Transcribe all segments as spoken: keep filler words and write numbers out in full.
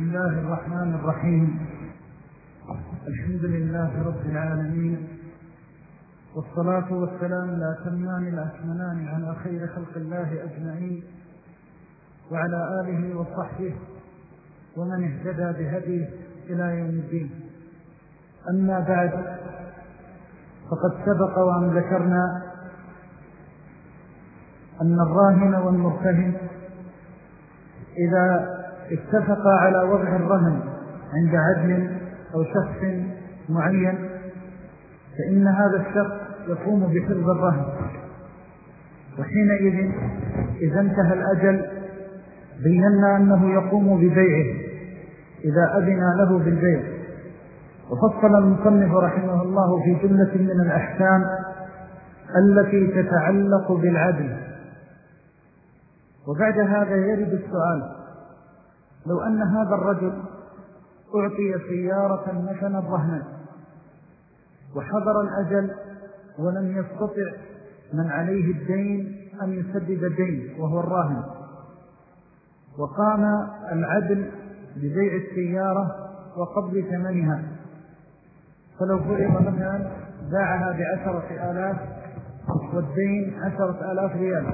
بسم الله الرحمن الرحيم. الحمد لله رب العالمين، والصلاة والسلام الأتمان الأكملان على خير خلق الله أجمعين، وعلى آله وصحبه ومن اهتدى بهديه إلى يوم الدين. أما بعد، فقد سبق وأن ذكرنا أن الراهن والمرتهن إذا اتفقا على وضع الرهن عند عدل أو شخص معين، فإن هذا الشخص يقوم بحفظ الرهن، وحينئذ إذا انتهى الأجل بينا أنه يقوم ببيعه إذا أذن له بالبيع. وفصل المصنف رحمه الله في جملة من الأحكام التي تتعلق بالعدل. وبعد هذا يرد السؤال: لو أن هذا الرجل أعطي سيارة مثلا رهنا وحضر الأجل ولم يستطع من عليه الدين أن يسدد الدين وهو الراهن، وقام العدل ببيع السيارة وقبض ثمنها، فلو فرض مثلا باعها بعشرة آلاف والدين عشرة آلاف ريال،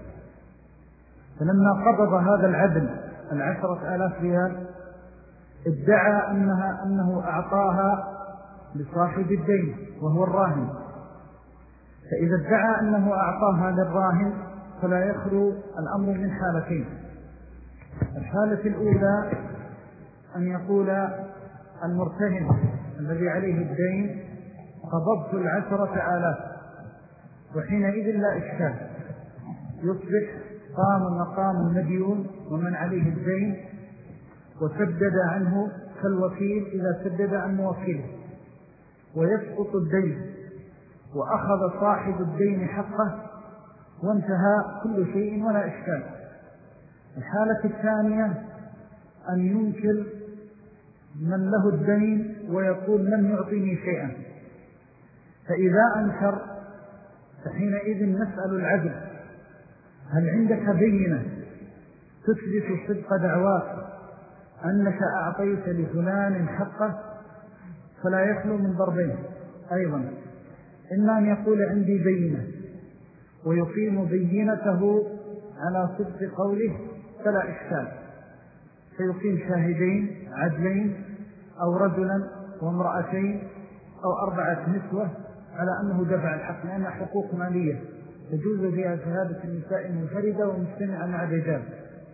فلما قبض هذا العدل العشرة آلاف ريال ادعى أنها أنه أعطاها لصاحب الدين وهو الراهن. فإذا ادعى أنه أعطاها للراهن فلا يخلو الأمر من حالتين: الحالة الأولى أن يقول المرتهن الذي عليه الدين: قبضت العشرة آلاف، وحينئذ لا إشكال، يصبح قام مقام المديون ومن عليه الدين وسدد عنه كالوكيل إذا سدد عن موكله، ويسقط الدين وأخذ صاحب الدين حقه وانتهى كل شيء ولا إشكال. الحالة الثانية أن ينكر من له الدين ويقول لم يعطيني شيئا، فإذا أنكر فحينئذ نسأل العدل: هل عندك بينة تثبت صدق دعواك أنك أعطيت لفلان حقه؟ فلا يخلو من ضربين أيضا: إما أن يقول عندي بينة ويقيم بينته على صدق قوله فلا إشكال، فيقيم شاهدين عدلين أو رجلا وامرأتين أو أربعة نسوة على أنه دفع الحق، لأنها حقوق مالية تجوز فيها شهادة النساء منفردة ومجتمعة مع الرجال.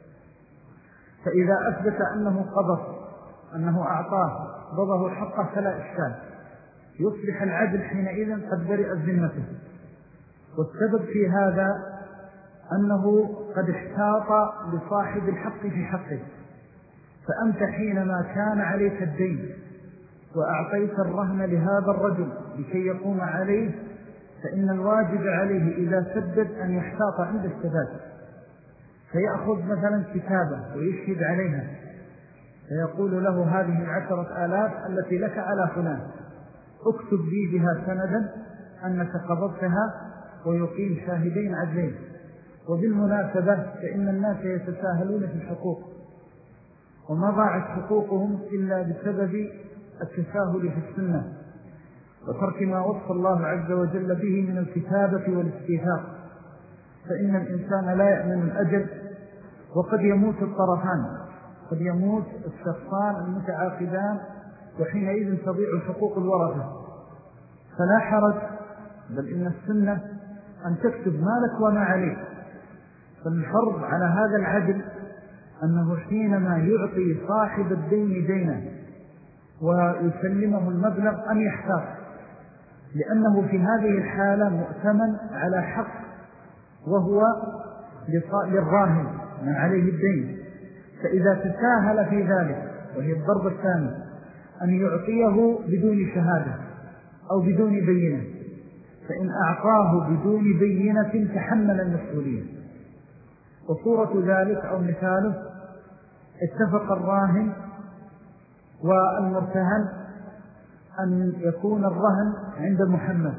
فإذا أثبت أنه قبض أنه أعطاه قبضه حقه فلا إشكال، يصبح العدل حينئذ قد برئ ذمته. والسبب في هذا أنه قد احتاط لصاحب الحق في حقه، فأنت حينما كان عليك الدين وأعطيت الرهن لهذا الرجل لكي يقوم عليه، فإن الواجب عليه إذا سدد أن يحتاط عند السداد، فيأخذ مثلا كتابة ويشهد عليها، فيقول له: هذه العشرة آلاف التي لك على فلان، اكتب لي بها سندا أنك قبضتها، ويقيم شاهدين عدلين. وبالمناسبة فإن الناس يتساهلون في الحقوق، وما ضاعت حقوقهم إلا بسبب التساهل في السنة وترك ما وصف الله عز وجل به من الكتابة والاستيثاق. فإن الإنسان لا يأمن الأجل، وقد يموت الطرفان، قد يموت الشخصان المتعاقدان، وحينئذ تضيع حقوق الورثة. فلا حرج، بل إن السنة أن تكتب مالك وما عليك. فالفرض على هذا العدل أنه حينما يعطي صاحب الدين دينا ويسلمه المبلغ أن يحتاط، لأنه في هذه الحالة مؤتمن على حق، وهو للراهن من عليه الدين. فإذا تساهل في ذلك، وهي الضرب الثاني، أن يعطيه بدون شهادة أو بدون بينة، فإن أعطاه بدون بينة تحمل المسؤولية. وصورة ذلك أو مثاله: اتفق الراهن والمرتهن أن يكون الرهن عند محمد،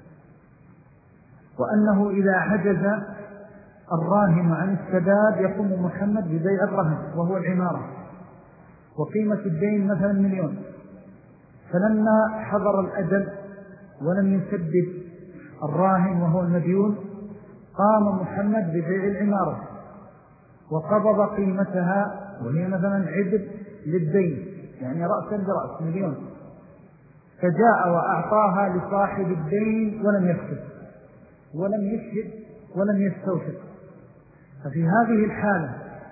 وأنه إذا عجز الراهن عن السداد يقوم محمد ببيع الرهن وهو العمارة، وقيمة الدين مثلا مليون، فلما حضر الأجل ولم يسدد الراهن وهو المديون قام محمد ببيع العمارة وقبض قيمتها وهي مثلا عدل للدين، يعني رأسا برأس مليون، فجاء وأعطاها لصاحب الدين ولم يكتب ولم يشهد ولم يستوثق، ففي هذه الحالة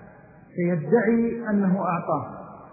سيدعي أنه أعطاه.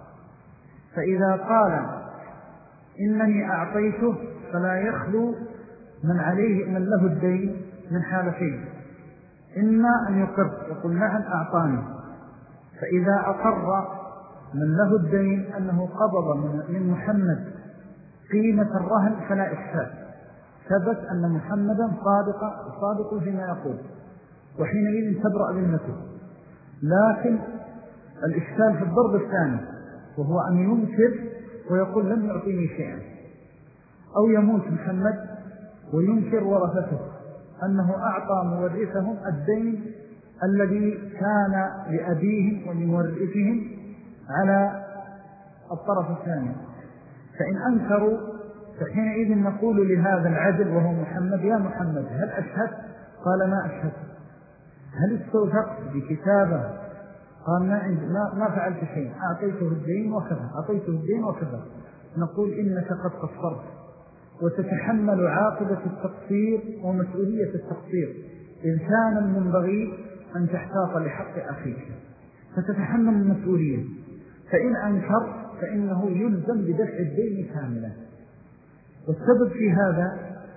فإذا قال إنني أعطيته فلا يخلو من عليه من له الدين من حالتين: إما أن يقر يقول نعم أعطاني، فإذا أقر من له الدين أنه قبض من محمد قيمة الرهن فلا إشكال، ثبت أن محمدا صادق صادق فيما يقول، وحينئذ تبرأ ذمته. لكن الإشكال في الضرب الثاني، وهو أن ينكر ويقول لم يعطيني شيئا، أو يموت محمد وينكر ورثته أنه أعطى مورثهم الدين الذي كان لأبيهم ولمورثهم على الطرف الثاني، فإن أنكروا فحينئذ نقول لهذا العدل وهو محمد: يا محمد هل أشهد؟ قال ما أشهد. هل استوثقت بكتابة؟ قال ما, ما, ما فعلت شيء، أعطيته الدين وكذا أعطيته الدين وكذا. نقول إنك قد قصرت وتتحمل عاقبة التقصير ومسؤولية التقصير، إن كان المنبغي أن تحتاط لحق أخيك فتتحمل المسؤولية. فإن أنكر فإنه يلزم بدفع الدين كاملا. والسبب في هذا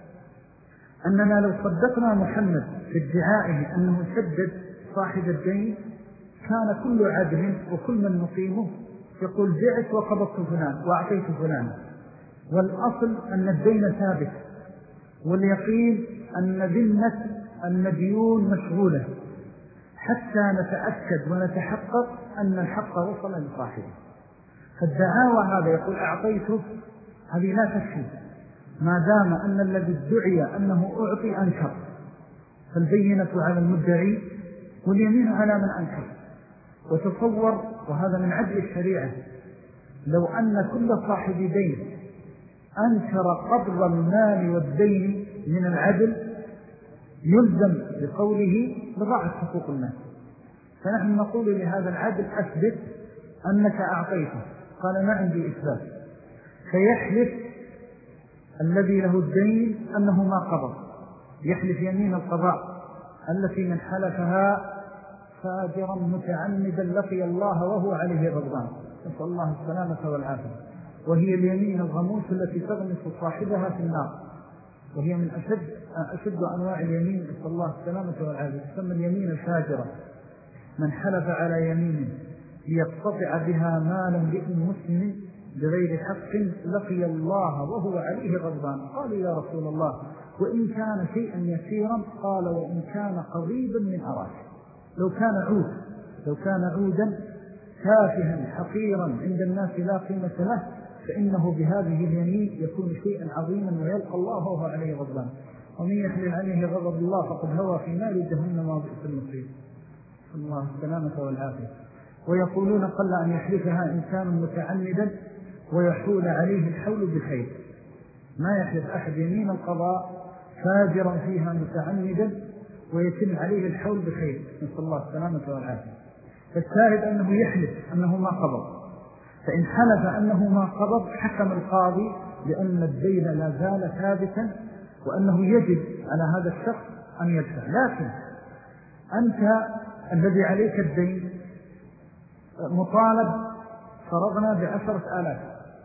أننا لو صدقنا محمد في ادعائه أنه سدد صاحب الدين كان كل عدل وكل من نقيمه يقول بعت وقبضت فلان وأعطيت فلان، والأصل أن الدين ثابت، واليقين أن ذمة المديون مشغولة حتى نتأكد ونتحقق أن الحق وصل لصاحبه. فالدعاوى هذا يقول أعطيته هذه لا تكفي ما دام أن الذي ادعي أنه أعطي أنكر، فالبينة على المدعي واليمين على من أنكر. وتصور، وهذا من عدل الشريعة، لو أن كل صاحب دين أنكر قبض المال والدين من العدل يلزم بقوله لضاعت حقوق الناس. فنحن نقول لهذا العدل أثبت أنك أعطيته، قال ما عندي إثبات، فيحلف الذي له الدين أنه ما قبض، يحلف يمين القضاء التي من حلفها فاجرا متعمدا لقي الله وهو عليه غضبان، نسأل الله السلامة والعافية، وهي اليمين الغموس التي تغمس صاحبها في النار، وهي من أشد, أشد أنواع اليمين، نسأل الله السلامة والعافية، تسمى اليمين الفاجرة. من حلف على يمين ليقتطع بها مالا لابن مسلم بغير حق لقي الله وهو عليه غضبان. قالوا يا رسول الله وإن كان شيئا يسيرا؟ قال وإن كان قريبا من أراك. لو كان عود لو كان عودا تافها حقيرا عند الناس لا قيمة له فإنه بهذه اليمين يكون شيئا عظيما ويلقى الله وهو عليه غضبان. ومن يحلل عليه غضب الله فقد هوى في نار جهنم وبئس المصير، الله السلامة والعافية. ويقولون قل أن يحلفها إنسان متعمدا ويحول عليه الحول بخير. ما يحلف أحد يمين القضاء فاجرا فيها متعمدا ويتم عليه الحول بخير، نسأل الله السلامة والعافية. فالشاهد أنه يحلف أنه ما قبض، فإن حلف أنه ما قبض حكم القاضي لأن الدين لا زال ثابتا وأنه يجب على هذا الشخص أن يدفع. لكن أنت الذي عليك الدين مطالب فرضنا بعشرة آلاف،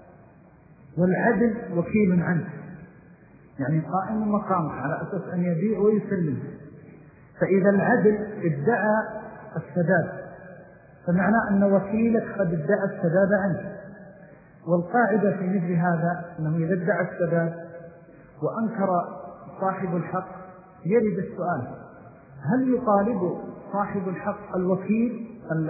والعدل وكيل عنك، يعني قائم مقامك على أساس أن يبيع ويسلم. فإذا العدل ادعى السداد فمعنى أن وكيلك قد ادعى السداد عنك. والقاعدة في مثل هذا أنه إذا ادعى السداد وأنكر صاحب الحق يرد السؤال: هل يطالب صاحب الحق الوكيل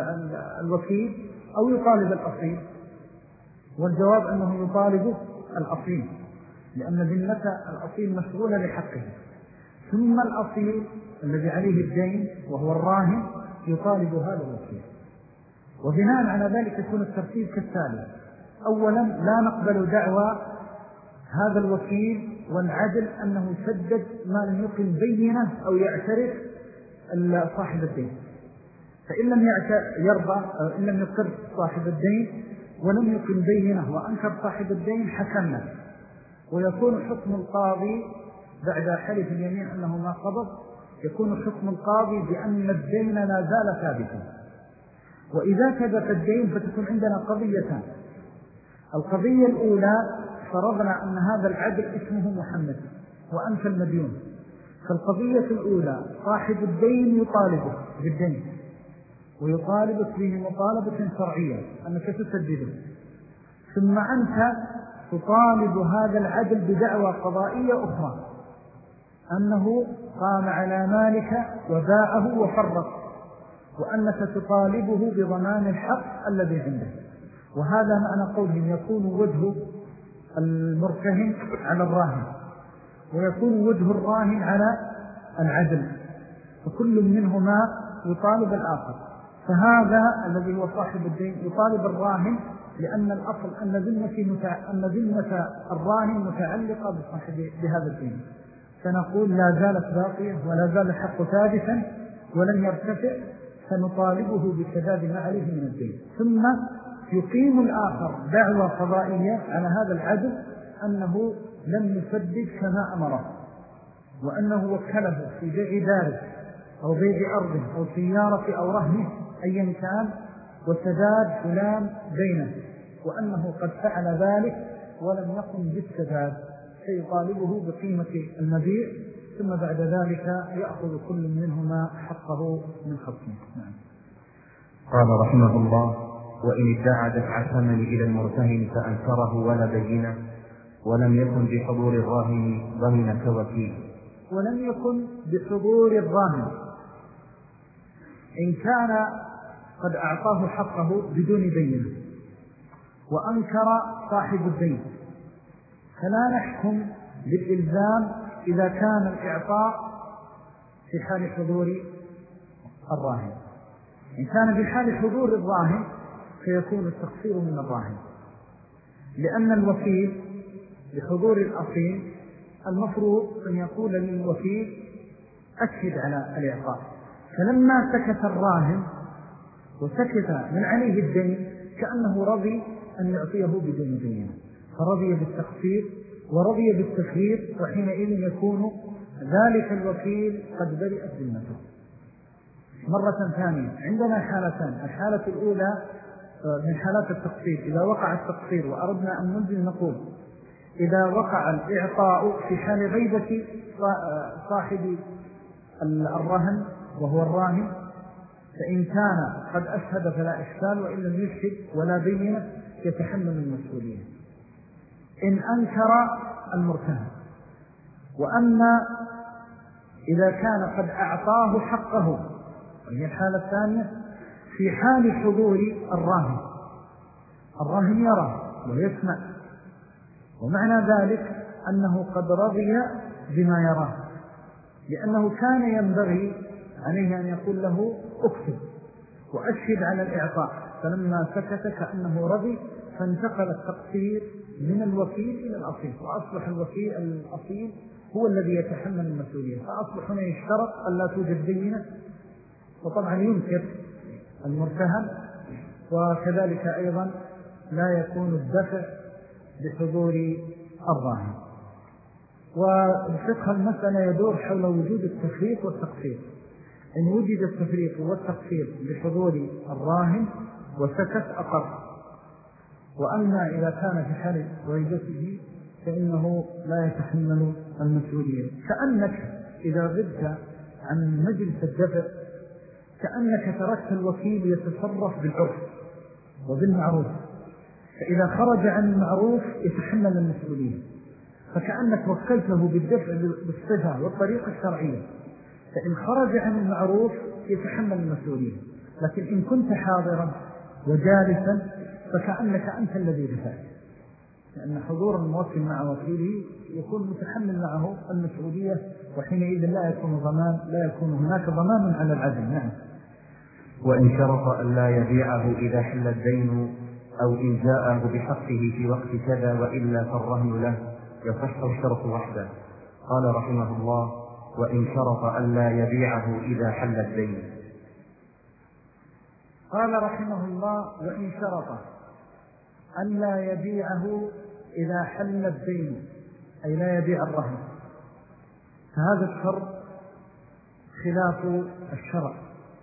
الوكيل أو يطالب الأصيل؟ والجواب أنه يطالب الأصيل، لأن ذمة الأصيل مشغولة لحقه، ثم الأصيل الذي عليه الدين وهو الراهن يطالب هذا الوكيل. وبناء على ذلك يكون الترتيب كالتالي: أولا لا نقبل دعوى هذا الوكيل والعدل أنه يسدد ما لم يقم بينه أو يعترف صاحب الدين. فإن لم يرضى إن لم يقر صاحب الدين ولم يقم بينه وأنكر صاحب الدين حكمنا، ويكون حكم القاضي بعد حلف اليمين أنه ما قبض، يكون حكم القاضي بأن الدين لا زال ثابتا. وإذا ثبت الدين فتكون عندنا قضيتان. القضية الأولى: فرضنا أن هذا العدل اسمه محمد وأنت المديون. فالقضية الأولى: صاحب الدين يطالبه بالدين ويطالبك به مطالبة شرعية أنك تسدده، ثم أنت تطالب هذا العدل بدعوى قضائية أخرى أنه قام على مالك وباعه وفرط، وأنك تطالبه بضمان الحق الذي عنده. وهذا معنى قولهم: يكون وجه المرتهن على الراهن ويكون وجه الراهن على العدل، فكل منهما يطالب الآخر. فهذا الذي هو صاحب الدين يطالب الراهن، لأن الأصل أن ذمة الراهن متعلقة بصاحب بهذا الدين. فنقول لا زالت باقية ولا زال الحق ثابتا ولن يرتفع، فنطالبه بسداد ما عليه من الدين. ثم يقيم الآخر دعوى قضائية على هذا العدل أنه لم يسدد كما أمره، وأنه وكله في بيع داره أو بيع أرضه أو سيارة أو رهنه أيا كان، وسداد فلان بينه، وأنه قد فعل ذلك ولم يقم بالسداد، فيطالبه بقيمة المبيع، ثم بعد ذلك يأخذ كل منهما حقه من خصمه. نعم. قال رحمه الله: وإن ادعى دفع الثمن إلى المرتهن فأنكره ولا بينه ولم يكن بحضور الراهن ضمن كوكيل. ولم يكن بحضور الراهن إن كان قد أعطاه حقه بدون بينه وأنكر صاحب الدين، فلا نحكم بالإلزام إذا كان الإعطاء في حال حضور الراهن. إن كان في حال حضور الراهن فيكون التقصير من الراهن، لأن الوكيل بحضور الأصيل المفروض أن يقول للوكيل أشهد على الإعطاء. فلما سكت الراهن وسكت من عليه الدين كأنه رضي أن يعطيه بدون دين، فرضي بالتقصير ورضي بالتخيير، وحينئذ يكون ذلك الوكيل قد برئت ذمته. مرة ثانية عندنا حالتان: الحالة الأولى من حالات التقصير، إذا وقع التقصير وأردنا أن ننزل نقول إذا وقع الإعطاء في حال غيبة صاحب الرهن وهو الراهن، فإن كان قد أشهد فلا إشكال، وإن لم يشهد ولا بينه يتحمل المسؤولية إن أنكر المرتهن. وأما إذا كان قد أعطاه حقه، وهي الحالة الثانية، في حال حضور الراهن، الراهن يرى ويسمع، ومعنى ذلك أنه قد رضي بما يراه، لأنه كان ينبغي عليه أن يقول له اكتب وأشهد على الإعطاء، فلما سكت كأنه رضي، فانتقل التقصير من الوكيل إلى الأصيل، وأصبح الوكيل الأصيل هو الذي يتحمل المسؤولية. فأصبح هنا يشترط أن لا توجد بينة، وطبعا ينكر المرتهن، وكذلك أيضا لا يكون الدفع بحضور الراهن. وبفقه المسألة يدور حول وجود التفريط والتقصير. إن وجد التفريط والتقصير بحضور الراهن وسكت أقر، وأما إذا كان في حال غيبته فإنه لا يتحمل المسؤولية. كأنك إذا غبت عن مجلس الدفع كأنك تركت الوكيل يتصرف بالعرف وبالمعروف، فإذا خرج عن المعروف يتحمل المسؤولية، فكأنك وكلته بالدفع بالصفة والطريقة الشرعية، فإن خرج عن المعروف يتحمل المسؤولية. لكن إن كنت حاضرا وجالسا فكأنك أنت الذي دفعت، لأن حضور الموكل مع وكيله يكون متحمل معه المسؤولية، وحينئذ لا يكون ضمان لا يكون هناك ضمان على العدل. نعم. وإن شرط أن لا يبيعه إذا حل الدين أو إن جاءه بحقه في وقت كذا وإلا فالرهن له يصح الشرط وحده. قال رحمه الله: وإن شرط أن لا يبيعه إذا حل الدين. قال رحمه الله: وإن شرط أن لا يبيعه إذا حل الدين، أي لا يبيع الرهن، فهذا الشرط خلاف الشرع،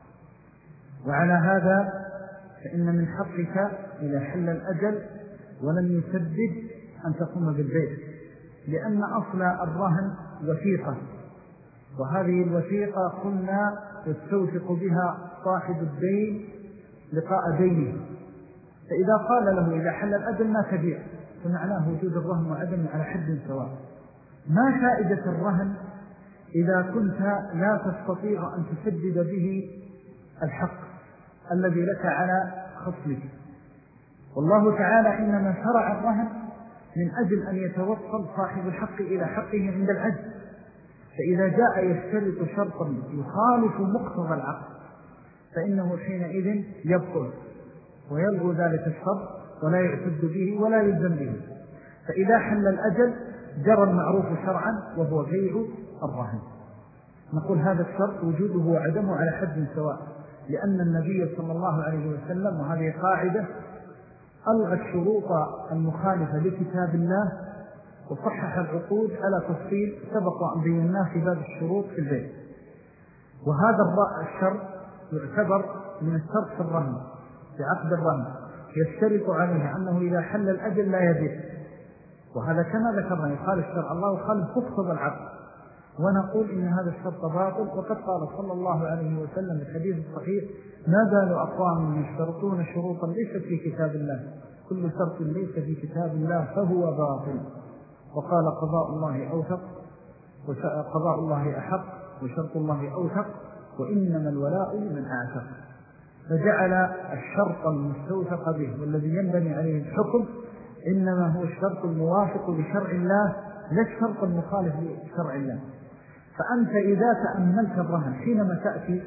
وعلى هذا فإن من حقك إذا حل الأجل ولم يسدد أن تقوم بالبيع، لأن أصل الرهن وثيقة، وهذه الوثيقة قلنا يستوثق بها صاحب الدين لقاء دينه، فإذا قال له إذا حل الأجل ما تبيع، فمعناه وجود الرهن وعدم على حد سواء. ما فائدة الرهن إذا كنت لا تستطيع أن تسدد به الحق الذي لك على خصمك؟ والله تعالى إنما شرع الرهن من أجل أن يتوصل صاحب الحق إلى حقه عند العجز، فإذا جاء يشترط شرطا يخالف مقتضى العقد فإنه حينئذ يبطل ويلغو ذلك الشرط ولا يعتد به ولا يلزم به. فإذا حل الأجل جرى المعروف شرعا وهو بيع الرهن. نقول هذا الشرط وجوده وعدمه على حد سواء، لأن النبي صلى الله عليه وسلم، وهذه قاعدة، ألغى الشروط المخالفة لكتاب الله وصحح العقود على تفصيل سبق أن بيناه في باب الشروط في البيع. وهذا الشرط يعتبر من الشرط في الرهن، في عقد الرهن، يشترط عليه أنه إذا حل الأجل لا يبيع، وهذا كما ذكرنا يخالف شرع الله وخالف مقتضى العقد. ونقول إن هذا الشرط باطل، وقد قال صلى الله عليه وسلم في الحديث الصحيح: ما بال أقوام يشترطون شروطا ليست في كتاب الله، كل شرط ليس في كتاب الله فهو باطل. وقال: قضاء الله أوثق، وقضاء الله أحق، وشرط الله أوثق، وإنما الولاء من أعتق. فجعل الشرط المستوثق به والذي ينبني عليه الحكم إنما هو الشرط الموافق لشرع الله لا الشرط المخالف لشرع الله. فأنت إذا تأملت الرهن حينما تأتي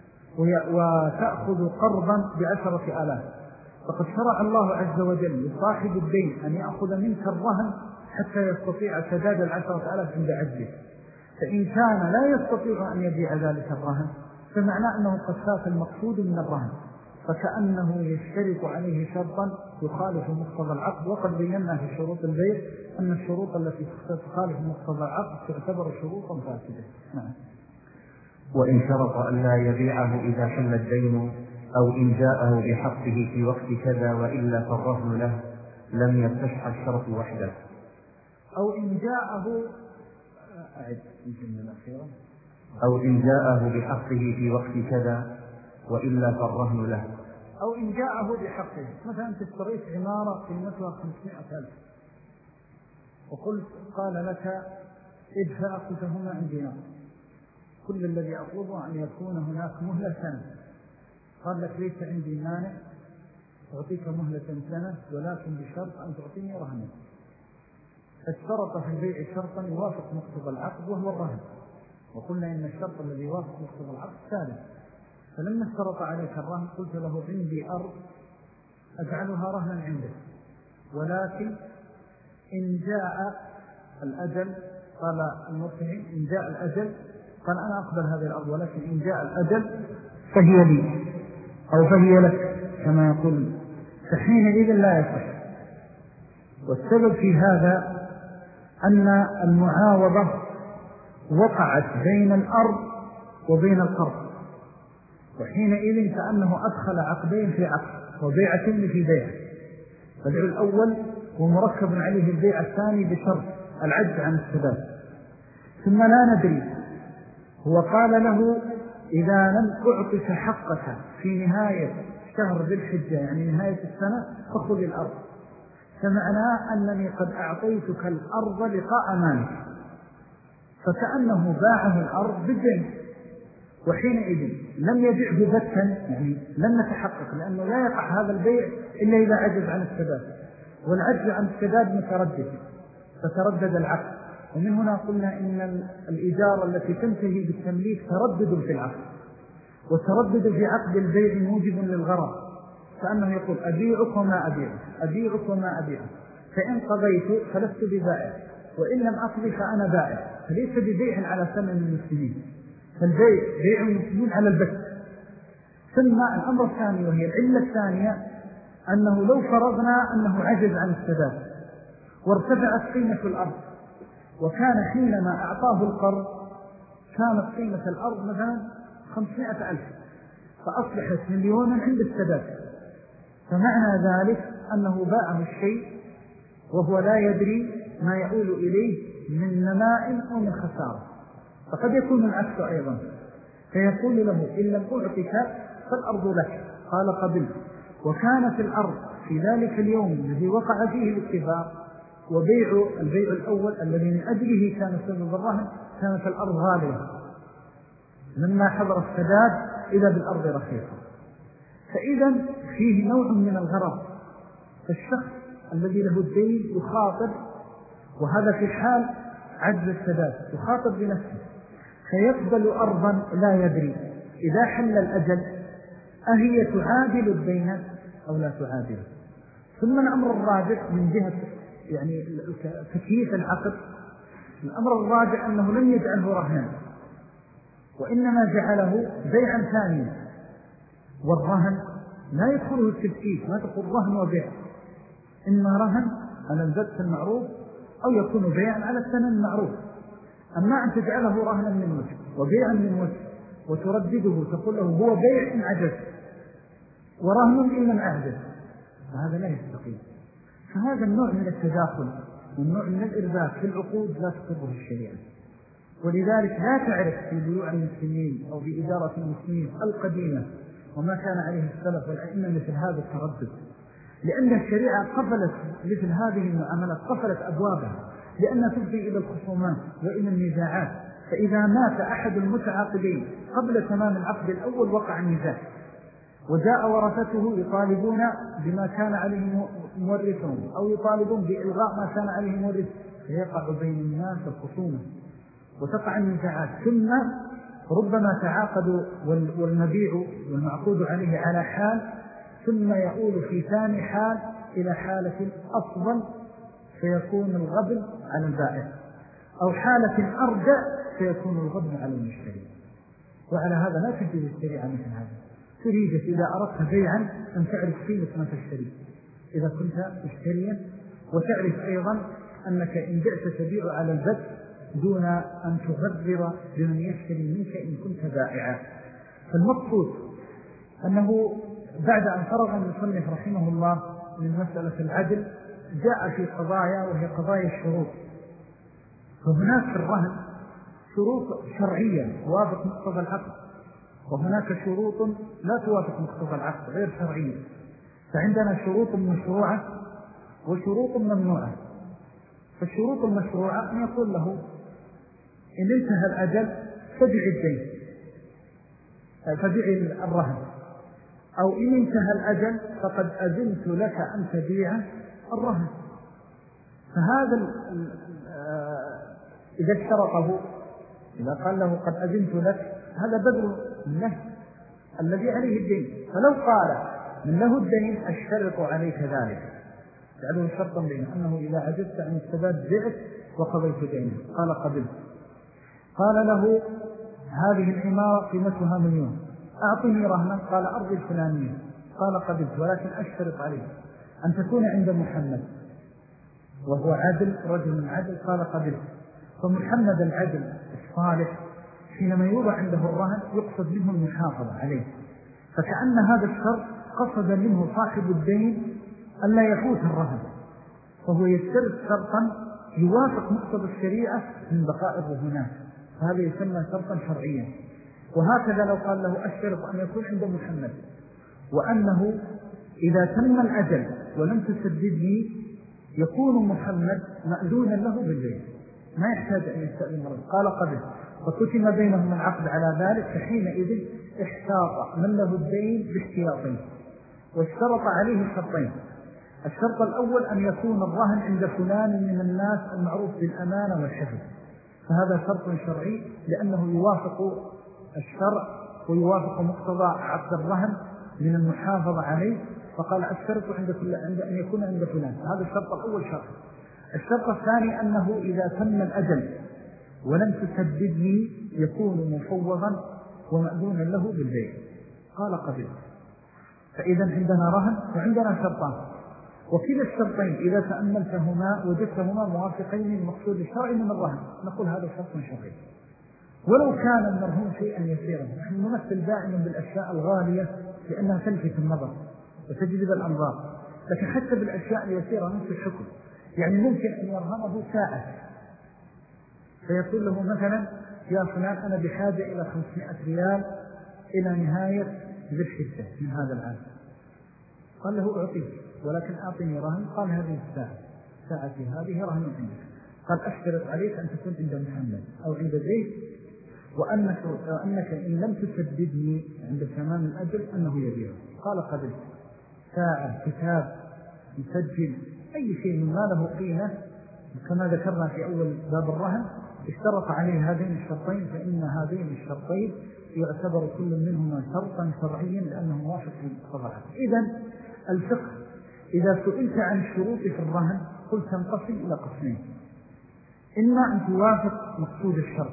وتأخذ قرضا بعشرة آلاف، فقد شرع الله عز وجل لصاحب الدين أن يأخذ منك الرهن حتى يستطيع سداد العشرة آلاف عند عجزه. فإن كان لا يستطيع أن يبيع ذلك الرهن فمعنى أنه قد فات المقصود من الرهن، فكأنه يشترط عليه شرطا يخالف مقتضى العقد. وقد بينا في شروط البيع أن الشروط التي تخالف مقتضى العقد تعتبر شروطا فاسدة. نعم. وإن شرط أن لا يبيعه إذا حل الدين أو إن جاءه بحقه في وقت كذا وإلا فالرهن له لم يصح الشرط وحده. أو إن جاءه أعد الجملة الأخيرة أو إن جاءه بحقه في وقت كذا وإلا فالرهن له. أو إن جاءه بحقه، مثلا تشتريت عمارة قيمتها خمسمائة ألف وقلت قال لك ادفع قلتهما عندي نار، كل الذي أطلبه أن يكون هناك مهلة سنة. قال لك ليس عندي مانع أعطيك مهلة سنة ولكن بشرط أن تعطيني رهنا. اشترط في البيع شرطا يوافق مقتضى العقد وهو الرهن، وقلنا إن الشرط الذي يوافق مقتضى العقد ثالث. فلما اشترط عليك الرهن قلت له عندي أرض أجعلها رهنا عندك، ولكن إن جاء الأجل، قال المرتهن إن جاء الأجل، قال أنا أقبل هذه الأرض، ولكن إن جاء الأجل فهي لي أو فهي لك كما يقول، فحينئذ لا يصح. والسبب في هذا أن المعاوضة وقعت بين الأرض وبين القرض، وحينئذ كأنه أدخل عقدين في عقد وبيعة في بيع. فالبيع الأول هو مركب عليه البيع الثاني بشرط العجز عن السداد. ثم لا ندري، هو قال له إذا لم أعطك حقك في نهاية شهر ذي الحجة يعني نهاية السنة فخذ الأرض، فمعناه أنني قد أعطيتك الأرض لقاء مالك، فكأنه باعه الأرض بالدين، وحينئذ لم يبيعه بتا، يعني لم نتحقق، لأنه لا يقع هذا البيع إلا إذا عجز عن السداد، والعجز عن السداد متردد، فتردد العقد. ومن هنا قلنا إن الإجارة التي تنتهي بالتمليك تردد في العقد، والتردد في عقد البيع موجب للغرض، كأنه يقول أبيعك وما أبيعك أبيعك وما أبيعك، فإن قضيت فلست ببائع، وإن لم أقضي فأنا بائع، فليس ببيع على ثمن المسلمين، فالبيع بيع المسلمين على البث. ثم الأمر الثاني وهي العلة الثانية أنه لو فرضنا أنه عجز عن السداد وارتفعت قيمة الأرض، وكان حينما أعطاه القرض كانت قيمة الأرض مثلا خمسمائة ألف فأصبحت مليونا عند السداد، فمعنى ذلك أنه باعه الشيء وهو لا يدري ما يؤول إليه من نماء أو من خسارة. فقد يكون العكس أيضا، فيقول له إن لم أعطك فالأرض لك، قال قبل، وكانت الأرض في ذلك اليوم الذي وقع فيه الاتفاق وبيع البيع الأول الذي من أجله كان سبب الرهن كانت الأرض غالية، لما حضر السداد إذا بالأرض رخيصة، فإذا فيه نوع من الغرض. فالشخص الذي له الدين يخاطب، وهذا في حال عجز السداد، يخاطب بنفسه فيقبل أرضا لا يدري إذا حل الأجل أهي تعادل الدين أو لا تعادل. ثم الأمر الرابع من جهة يعني تكييف العقد، الأمر الرابع أنه لم يجعله رهنا، وإنما جعله بيعا ثانيا، والرهن لا يدخله التكييف، ما تقول رهن وبيع، إما رهن على البث المعروف أو يكون بيعا على الثمن المعروف. أما أن تجعله رهنا من وجه وبيعا من وجه وتردده تقول له هو بيع إن عجز ورهن إن لم أعجز، فهذا لا يستقيم. فهذا النوع من التداخل والنوع من الإرباك في العقود لا تقره الشريعة، ولذلك لا تعرف في بيوع المسلمين أو في إدارة المسلمين القديمة وما كان عليه السلف والأئمة مثل هذا التردد، لأن الشريعة قفلت مثل هذه المعاملات، قفلت أبوابها لأنها تفضي إلى الخصومات وإلى النزاعات. فإذا مات أحد المتعاقدين قبل تمام العقد الأول وقع النزاع، وجاء ورثته يطالبون بما كان عليه مورثهم أو يطالبون بإلغاء ما كان عليه مورث، فيقع بين الناس الخصومة وتقع النزاعات. ثم ربما تعاقدوا والمبيع والمعقود عليه على حال، ثم يؤول في ثاني حال إلى حالة أفضل فيكون الغبن على البائع، أو حالة أرجع فيكون الغبن على المشتري. وعلى هذا لا تجد الشريعة مثل هذا. تريد إذا أردت بيعا أن تعرف قيمة ما تشتري إذا كنت مشتريا، وتعرف أيضا أنك إن جئت تبيع على البث دون أن تغرر بمن يشتري منك إن كنت بائعا. فالمقصود أنه بعد أن فرغ المصنف رحمه الله من مسألة العدل جاء في قضايا وهي قضايا الشروط. فهناك في الرهن شروط شرعية توافق مقتضى العقد، وهناك شروط لا توافق مقتضى العقد غير شرعية. فعندنا شروط مشروعة وشروط ممنوعة. فالشروط المشروعة أن يقول له إن انتهى الأجل فبيع الدين فبيع الرهن، أو إن انتهى الأجل فقد أذنت لك أن تبيع الرهن. فهذا إذا اشترطه، إذا قال له قد أذنت لك، هذا بدل منه الذي عليه الدين. فلو قال من له الدين أشترط عليك ذلك، جعله شرطا بينه أنه إذا عجزت عن السداد بعت وقضيت دينه، قال قبلت. قال له هذه العمارة قيمتها مليون، أعطني رهنا، قال أرضي الفلانية، قال قبلت، ولكن أشترط عليه أن تكون عند محمد وهو عدل، رجل عدل، قال قبلت. فمحمد العدل الصالح حينما يوضع عنده الرهن يقصد منه المحافظة عليه، فكأن هذا الشرط قصد منه صاحب الدين ألا يفوت الرهن، فهو يشترط شرطا يوافق مقتضى الشريعة من بقاء الرهنات، فهذا يسمى شرطا شرعيا. وهكذا لو قال له أشترط أن يكون عند محمد، وأنه إذا تم الأجل ولم تسددني يكون محمد مأذونا له بالدين، ما يحتاج أن يستأذن مرة، قال قبل، فكتم بينهم العقد على ذلك. فحينئذ احتاط من له الدين باحتياطين، واشترط عليه شرطين. الشرط الأول أن يكون الرهن عند فلان من الناس المعروف بالأمانة والحفظ، فهذا شرط شرعي لأنه يوافق الشرع ويوافق مقتضى عقد الرهن من المحافظة عليه، فقال أشترط عند, كل عند أن يكون عند فلان. هذا الشرط الأول شرط. الشرط الثاني أنه إذا تم الأجل ولم تسددني يكون مفوضا ومأذونا له بالبيع. قال قبل. فإذا عندنا رهن وعندنا شرطان، وكلا الشرطين إذا تأملتهما وجدتهما موافقين للمقصود الشرعي من الرهن نقول هذا شرط شرعي، ولو كان المرهون شيئا يسيرا. نحن نمثل دائما بالأشياء الغالية لأنها تلفت النظر وتجلب الأنظار، لكن حتى بالأشياء اليسيرة نفس الحكم. يعني ممكن أن يرهنه ساعة فيقول له مثلا يا فلان أنا بحاجة إلى خمسمائة ريال إلى نهاية ذي الحجة من هذا العام. قال له أعطيه، ولكن أعطني رهن. قال هذه الساعة ساعتي هذه رهن عندك. قال أشترط عليك أن تكون عند محمد أو عند زيد، وأنك, وأنك إن لم تسددني عند تمام الأجل أنه يبيعه. قال قبل. ساعة، كتاب، يسجل، أي شيء من ما له قيمة كما ذكرنا في أول باب الرهن اشترط عليه هذين الشرطين، فإن هذين الشرطين يعتبر كل منهما شرطا شرعيا لأنه موافق للقضاء. إذن الفقه إذا سئلت عن الشروط في الرهن قلت تنقسم إلى قسمين: إما أن توافق مقصود الشرط،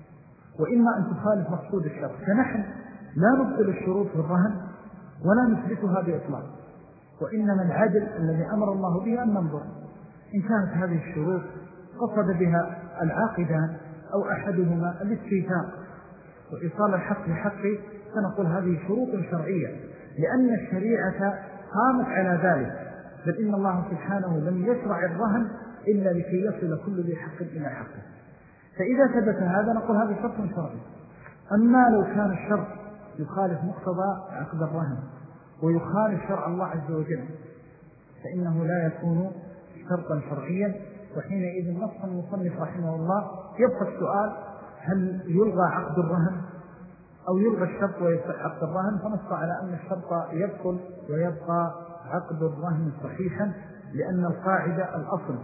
وإما أن تخالف مقصود الشرط. فنحن لا نبطل الشروط في الرهن ولا نثبتها بإطلاق، وإنما العدل الذي أمر الله به أن ننظر إن كانت هذه الشروط قصد بها العاقدان أو أحدهما الاستيثاق وإيصال الحق لحقه، فنقول هذه شروط شرعية لأن الشريعة قامت على ذلك. بل إن الله سبحانه لم يشرع الرهن إلا لكي يصل كل ذي حق إلى حقه. فإذا ثبت هذا نقول هذا شرط شرعي. أما لو كان الشرط يخالف مقتضى عقد الرهن ويخالف شرع الله عز وجل فإنه لا يكون شرطا شرعيا، وحينئذ نص المصنف رحمه الله يبقى السؤال: هل يلغى عقد الرهن أو يلغى الشرط ويصح عقد الرهن؟ فنص على أن الشرط يبطل ويبقى عقد الرهن صحيحا، لأن القاعدة الأصل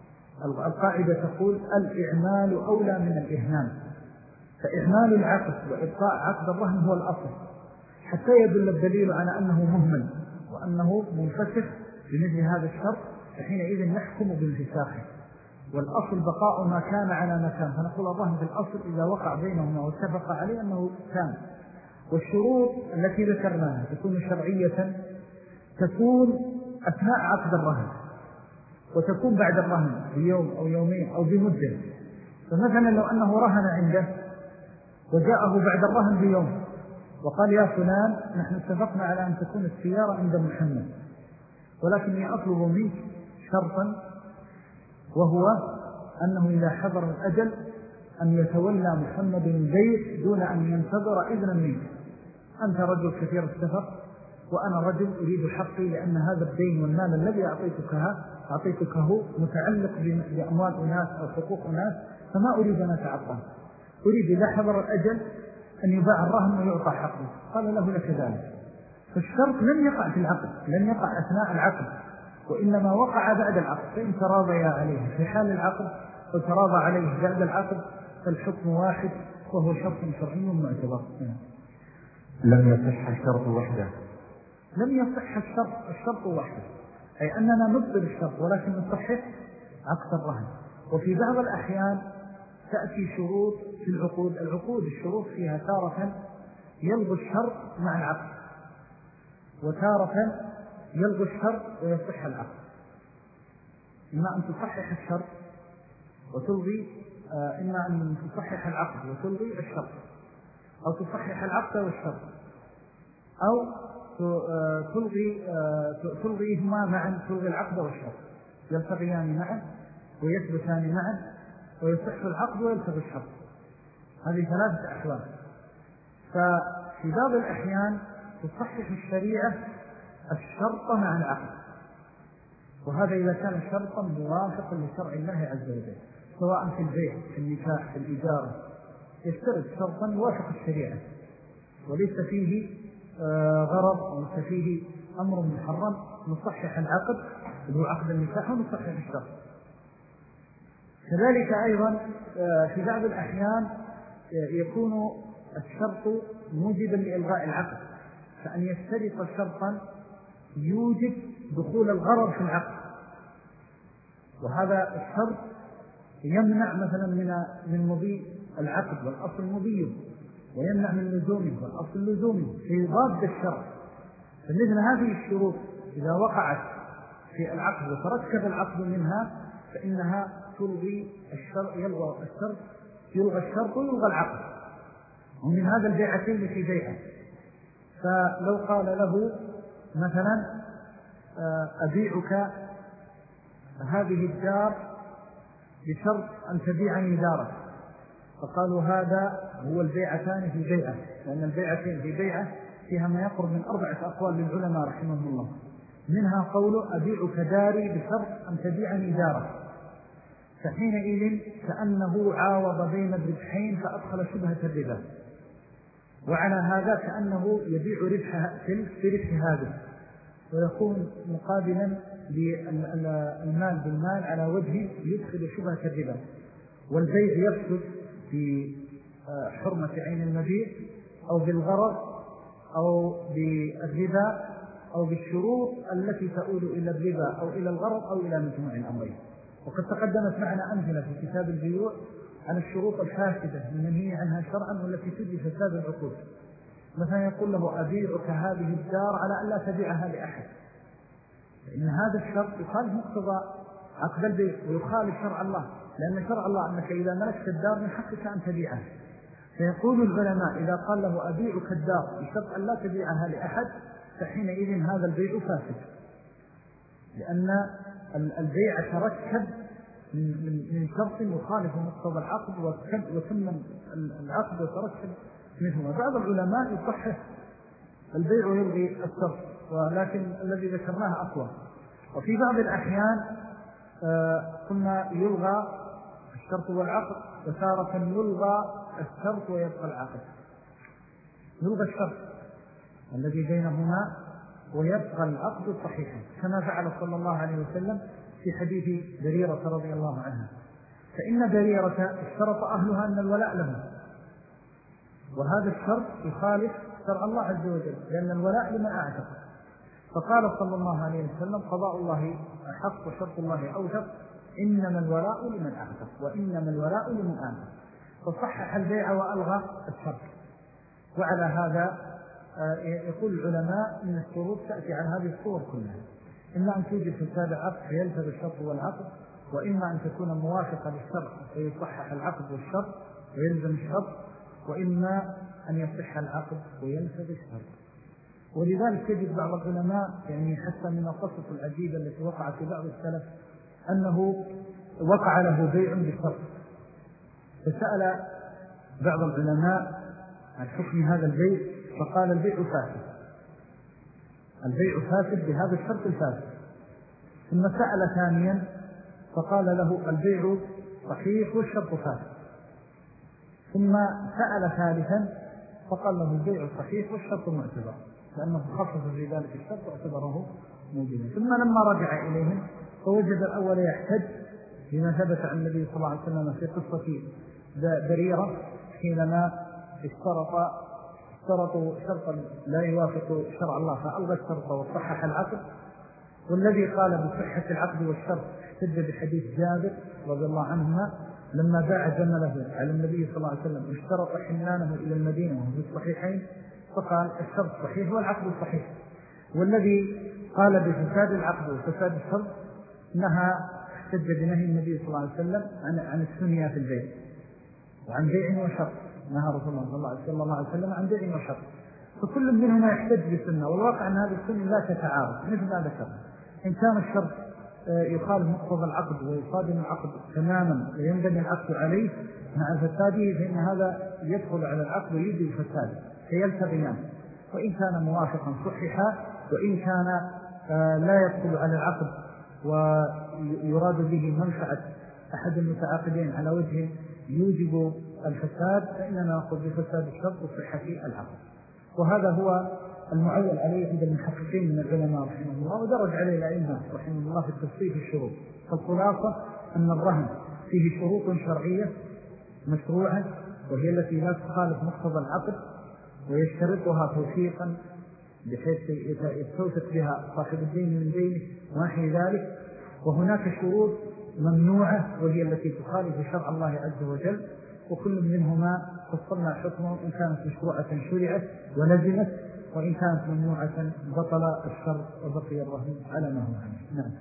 القاعدة تقول الإعمال أولى من الإهمال، فإهمال العقد وإبقاء عقد الرهن هو الأصل حتى يدل الدليل على أنه مهمل وأنه منفسخ بمثل هذا الشرط، فحينئذ نحكم بانفساخه. والأصل بقاء ما كان على ما كان، فنقول الرهن في الأصل إذا وقع بينهما واتفق عليه أنه كان. والشروط التي ذكرناها تكون شرعية، تكون أثناء عقد الرهن وتكون بعد الرهن بيوم أو يومين أو بمدة. فمثلا لو أنه رهن عنده وجاءه بعد الرهن بيوم وقال يا فلان نحن اتفقنا على أن تكون السيارة عند محمد، ولكني أطلب منك شرطا، وهو أنه إذا حضر الأجل أن يتولى محمد البيت دون أن ينتظر إذنا منك. أنت رجل كثير السفر وأنا رجل أريد حقي، لأن هذا الدين والمال الذي أعطيتكها أعطيتكه متعلق بأموال أناس أو حقوق أناس، فما أريد أن أتعطى، أريد إذا حضر الأجل أن يباع الرهن ويعطى حقه. قال له لك ذلك. فالشرط لم يقع في العقد، لم يقع أثناء العقد، وإنما وقع بعد العقد. فإن تراضيا عليه في حال العقد وتراضى عليه بعد العقد فالحكم واحد وهو شرط شرعي معتبر. لم يصح الشرط وحده. لم يصح الشرط الشرط وحده، أي أننا نبطل الشرط ولكن نصحح عقد الرهن. وفي بعض الأحيان تأتي شروط في العقود العقود الشروط فيها تارة يلغي الشرط مع العقد، وتارة يلغي الشرط ويصح العقد. إما أن تصحح الشرط وتلغي، إما أن تصحح العقد وتلغي الشرط، أو تصحح العقد والشرط، أو تلغي تلغيهما معا، تلغي العقد والشرط، يلتغيان معا ويثبتان معا، ويصح العقد ويلتغي الشرط. هذه ثلاثة أحوال. ففي بعض الأحيان تصحح الشريعة الشرط مع العقد، وهذا إذا كان شرطا موافقا لشرع الله عز وجل، سواء في البيع، في النكاح، في الإجارة، يشترط شرطا يوافق الشريعة وليس فيه غرض وليس فيه أمر محرم، نصحح العقد اللي هو عقد النكاح ونصحح الشرط. كذلك أيضا في بعض الأحيان يكون الشرط موجبا لإلغاء العقد، فأن يشترط شرطا يوجب دخول الغرض في العقد، وهذا الشرط يمنع مثلا من من مضي العقد والأصل مضيه، ويمنع من لزومه والأصل لزومه، فيضاد الشرط. فمثل هذه الشروط إذا وقعت في العقد وتركب العقد منها فإنها تلغي الشرط، يلغى الشرط يلغى الشرط ويلغى العقد. ومن هذا البيعتين في بيعة، فلو قال له مثلا أبيعك هذه الدار بشرط أن تبيعني دارك، فقالوا هذا هو البيعتان في بيعة، لأن البيعتين في بيعة فيها ما يقرب من أربعة أقوال للعلماء رحمهم الله، منها قول أبيعك داري بشرط أن تبيعني دارك، فحينئذ كأنه عاوض بين الربحين فأدخل شبهة الربا، وعلى هذا كأنه يبيع ربح تلك في ربح هذا، ويكون مقابلا للمال بالمال على وجه يدخل شبهة الربا. والبيع يفسد في حرمة عين المبيع أو بالغرض أو بالربا أو بالشروط التي تؤول إلى الربا أو إلى الغرض أو إلى مجموع الأمرين. وقد تقدمت معنا أمثلة في كتاب البيوع عن الشروط الفاسدة المنهي عنها شرعا والتي تجي فساد العقود. مثلا يقول له أبيعك هذه الدار على أن لا تبيعها لأحد، فإن هذا الشرط يخالف مقتضى عقد البيع ويخالف شرع الله، لأن شرع الله أنك إذا ملكت الدار من حقك أن تبيعها. فيقول العلماء إذا قال له أبيعك الدار بشرط أن لا تبيعها لأحد فحينئذ هذا البيع فاسد، لأن البيع تركب من شرط يخالف مقتضى العقد وتم العقد وتركب منه. بعض العلماء يصحح البيع ويلغي الشرط، ولكن الذي ذكرناه أقوى. وفي بعض الأحيان قلنا يلغى الشرط والعقد، وتارة يلغى الشرط ويبقى العقد. يلغى الشرط الذي بينهما ويبقى العقد صحيحا، كما فعل صلى الله عليه وسلم في حديث بريرة رضي الله عنها. فإن بريرة اشترط أهلها أن الولاء لهم، وهذا الشرط يخالف شرع الله عز وجل، لأن الولاء لمن أعتق. فقال صلى الله عليه وسلم قضاء الله حق وشرط الله أوثق، إنما الولاء لمن أعتق وإنما الولاء لمن آمن. فصحح البيع وألغى الشرط. وعلى هذا يقول العلماء إن الشروط تأتي على هذه الصور كلها، إما أن توجد فساد عقد فيلزم الشرط والعقد، وإما أن تكون موافقة للشرط فيصحح العقد والشرط ويلزم الشرط، وإما أن يصح العقد ويلزم الشرط. ولذلك تجد بعض العلماء يعني حتى من القصص العجيبة التي وقعت في بعض السلف أنه وقع له بيع بشرط، فسأل بعض العلماء عن حكم هذا البيع فقال البيع فاسد، البيع فاسد بهذا الشرط الفاسد. ثم سأل ثانيا فقال له البيع صحيح والشرط فاسد. ثم سأل ثالثا فقال له البيع صحيح والشرط معتبر، لأنه خصص في ذلك الشرط واعتبره موجودا. ثم لما رجع إليهم فوجد الأول يحتج بما ثبت عن النبي صلى الله عليه وسلم في قصة بريرة حينما اشترط اشترطوا شرطا لا يوافق شرع الله فألغى الشرط وصحح العقد. والذي قال بصحة العقد والشرط احتج بحديث جابر رضي الله عنهما لما باع جمله على النبي صلى الله عليه وسلم اشترط حملانه إلى المدينة وهو في الصحيحين، فقال الشرط صحيح والعقد صحيح. والذي قال بفساد العقد وفساد الشرط نهى احتج بنهي النبي صلى الله عليه وسلم عن, عن السنية في البيع وعن بيع وشرط، نهى رسول الله صلى الله عليه وسلم عن بيع وشرط. فكل منهما يحتج بسنة، والواقع أن هذه السنة لا تتعارض مثل ما ذكر. إن كان الشرط يخالف مقتضى العقد ويصادم العقد تماما وينبني العقد عليه مع فساده فإن هذا يدخل على العقد ويجي الفساد فيلتقيان، وإن كان موافقا صححا، وإن كان لا يدخل على العقد ويراد به منفعة أحد المتعاقدين على وجه يوجب الفساد فإننا نأخذ بفساد الشرط وصحة العقد. وهذا هو المعول عليه عند المحققين من العلماء رحمه الله، ودرج عليه الأئمة رحمه الله في التفصيل في الشروط. فالخلاصة أن الرهن فيه شروط شرعية مشروعة وهي التي لا تخالف مقتضى العقد ويشترطها توثيقا بحيث يستوثق بها صاحب الدين من دينه ونحو ذلك. وهناك شروط ممنوعة وهي التي تخالف شرع الله عز وجل، وكل منهما فصلنا حكمه، إن كانت مشروعة شرعت ولزمت، وإن كانت ممنوعة بطل الشر وبقي الرهن على ما هو عليه. نعم.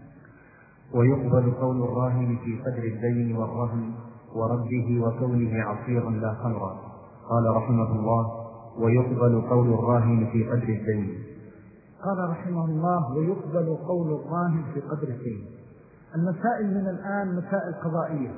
ويقبل قول الراهن في قدر الدين والرهن ورده وكونه عصيرا لا خمرا. قال رحمه الله: ويقبل قول الراهن في قدر الدين. قال رحمه الله: ويقبل قول الراهن في قدر الدين. المسائل من الآن مسائل قضائية،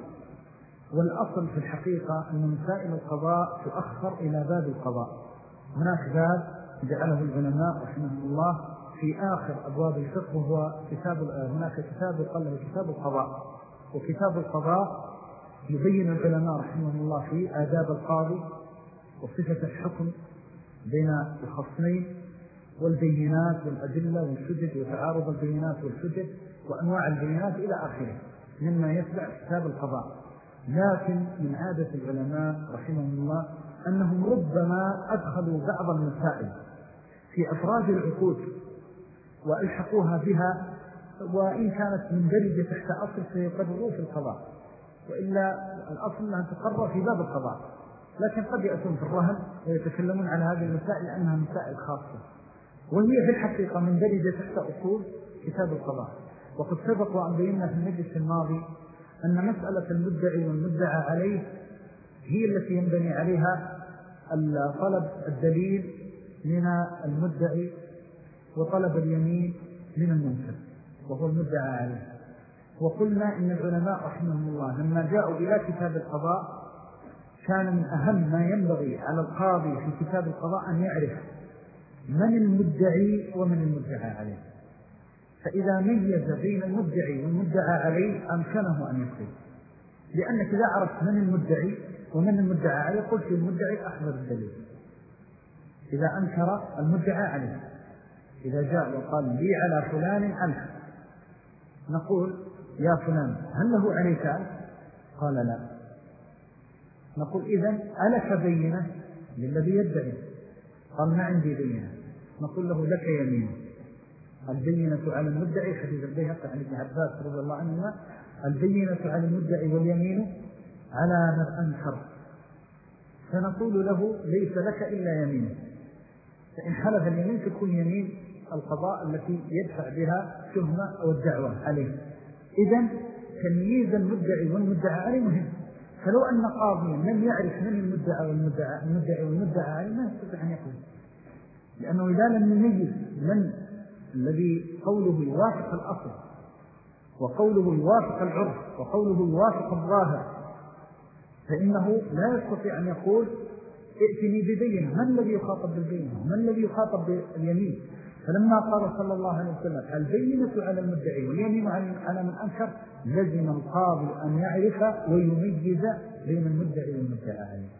والأصل في الحقيقة أن مسائل القضاء تؤخر إلى باب القضاء. هناك باب جعله العلماء رحمه الله في آخر أبواب الفقه، وهو كتاب هناك كتاب يقال كتاب القضاء. وكتاب القضاء يبين العلماء رحمه الله في آداب القاضي وصفة الحكم بين الخصمين والبينات والأدلة والحجج وتعارض البينات والحجج وأنواع البينات إلى آخره مما يتبع كتاب القضاء. لكن من عادة العلماء رحمهم الله أنهم ربما أدخلوا بعض المسائل في أفراد العقود وألحقوها بها، وإن كانت مندرجة تحت أصل سيقرروا في القضاء، وإلا الأصل أنها تقرر في باب القضاء، لكن قد يأتون في الرهن ويتكلمون عن هذه المسائل لأنها مسائل خاصة، وهي في الحقيقة مندرجة تحت أصول كتاب القضاء. وقد سبق وأن بينا في المجلس الماضي أن مسألة المدعي والمدعى عليه هي التي ينبني عليها طلب الدليل من المدعي وطلب اليمين من المنكر وهو المدعى عليه. وقلنا إن العلماء رحمهم الله لما جاءوا إلى كتاب القضاء كان من أهم ما ينبغي على القاضي في كتاب القضاء أن يعرف من المدعي ومن المدعى عليه، فإذا ميز بين المدعي والمدعى عليه أمكنه أن يقضي، لأنك إذا عرفت من المدعي ومن المدعى عليه قلت المدعي أحضر الدليل. إذا أنكر المدعى عليه، إذا جاء وقال لي على فلان ألف، نقول يا فلان هل له عليك ألف؟ قال لا، نقول إذن ألك بينة للذي يدعي؟ قال ما عندي بينة، نقول له لك يمين. البينة على المدعي حديث البيهقي عن ابن عباس رضي الله عنهما: البينة على المدعي واليمين على من أنكر. فنقول له ليس لك إلا يمين، فإن حلف اليمين تكون يمين القضاء التي يدفع بها تهمة أو الدعوة عليه. إذن تمييز المدعي والمدعى عليه مهم. فلو أن قاضيا لم يعرف من المدعى والمدعى المدعي والمدعى عليه ما يستطيع أن يقول، لأنه إذا لم يميز من الذي قوله يوافق الأصل وقوله يوافق العرف وقوله يوافق الظاهر فإنه لا يستطيع أن يقول ائتني ببينة. من الذي يخاطب بالبينة؟ من الذي يخاطب باليمين؟ فلما قال صلى الله عليه وسلم البينة على المدعي واليمين على من أنكر، لزم القاضي أن يعرف ويميز بين المدعي والمدعى عليه.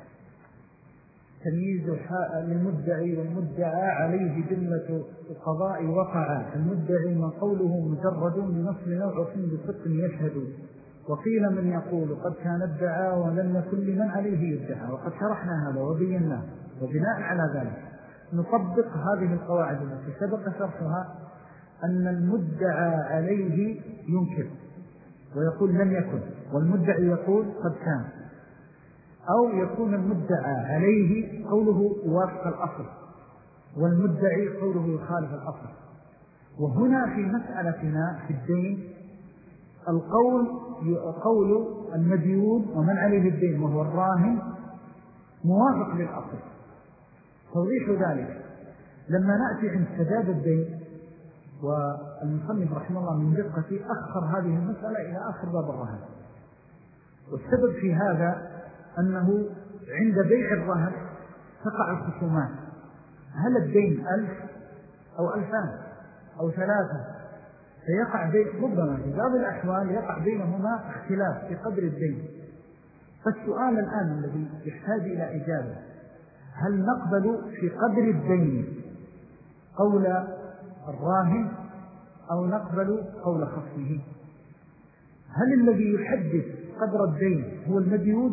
تمييز للمدعي والمدعى عليه جملة القضاء وقع. المدعي ما قوله مجرد بنص نوع بصدق يشهد، وقيل من يقول قد كان ادعى ولم يكن لمن عليه يدعى. وقد شرحنا هذا وبيناه، وبناء على ذلك نطبق هذه القواعد التي سبق شرحها، أن المدعى عليه ينكر ويقول لم يكن، والمدعي يقول قد كان، أو يكون المدعى عليه قوله يوافق الأصل والمدعي قوله يخالف الأصل. وهنا في مسألتنا في الدين القول قول المديون ومن عليه الدين وهو الراهن موافق للأصل. توضيح ذلك لما نأتي عند سداد الدين، والمصنف رحمه الله من دقة أخر هذه المسألة إلى آخر باب الرهن. والسبب في هذا أنه عند بيع الرهن تقع الخصومات، هل الدين ألف أو ألفان أو ثلاثة، فيقع بين ربما في بعض الأحوال يقع بينهما اختلاف في قدر الدين. فالسؤال الآن الذي يحتاج إلى إجابة: هل نقبل في قدر الدين قول الراهن أو نقبل قول خصمه؟ هل الذي يحدد قدر الدين هو المديون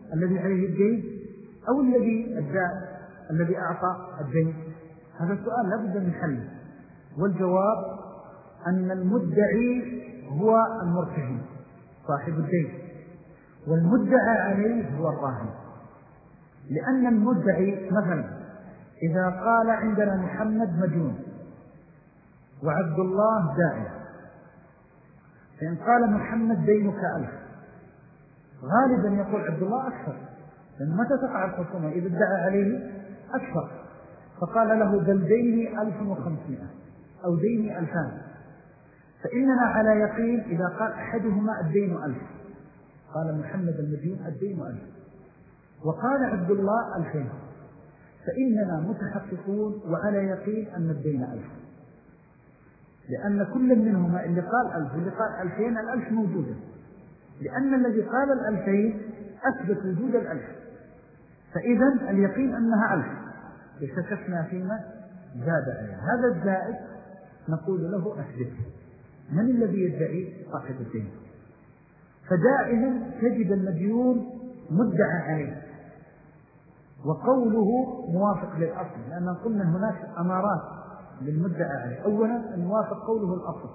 الذي عليه الدين أو الذي الدائن الذي أعطى الدين؟ هذا السؤال لا بد من حله، والجواب أن المدعي هو المرتهن صاحب الدين، والمدعى عليه هو الراهن. لأن المدعي مثلا إذا قال عندنا محمد مديون وعبد الله دائن، فإن قال محمد دينك ألف، غالبا يقول عبد الله أكثر، لأن متى تقع الخصومة؟ إذا ادعى عليه أكثر، فقال له بل ديني ألف وخمسمائة أو ديني ألفان، فإننا على يقين إذا قال أحدهما الدين ألف، قال محمد المديون الدين ألف، وقال عبد الله ألفين، فإننا متحققون وعلى يقين أن الدين ألف، لأن كل منهما اللي قال ألف واللي قال ألفين الألف موجودة، لأن الذي قال الألفين أثبت وجود الألف، فإذا اليقين أنها ألف، يشككنا فيما زاد عليها. هذا الزائد نقول له أثبت. من الذي يدعي؟ صاحب الدين. فدائما تجد المديون مدعى عليه وقوله موافق للأصل، لأن قلنا هناك أمارات للمدعى عليه. أولا أن يوافق قوله الأصل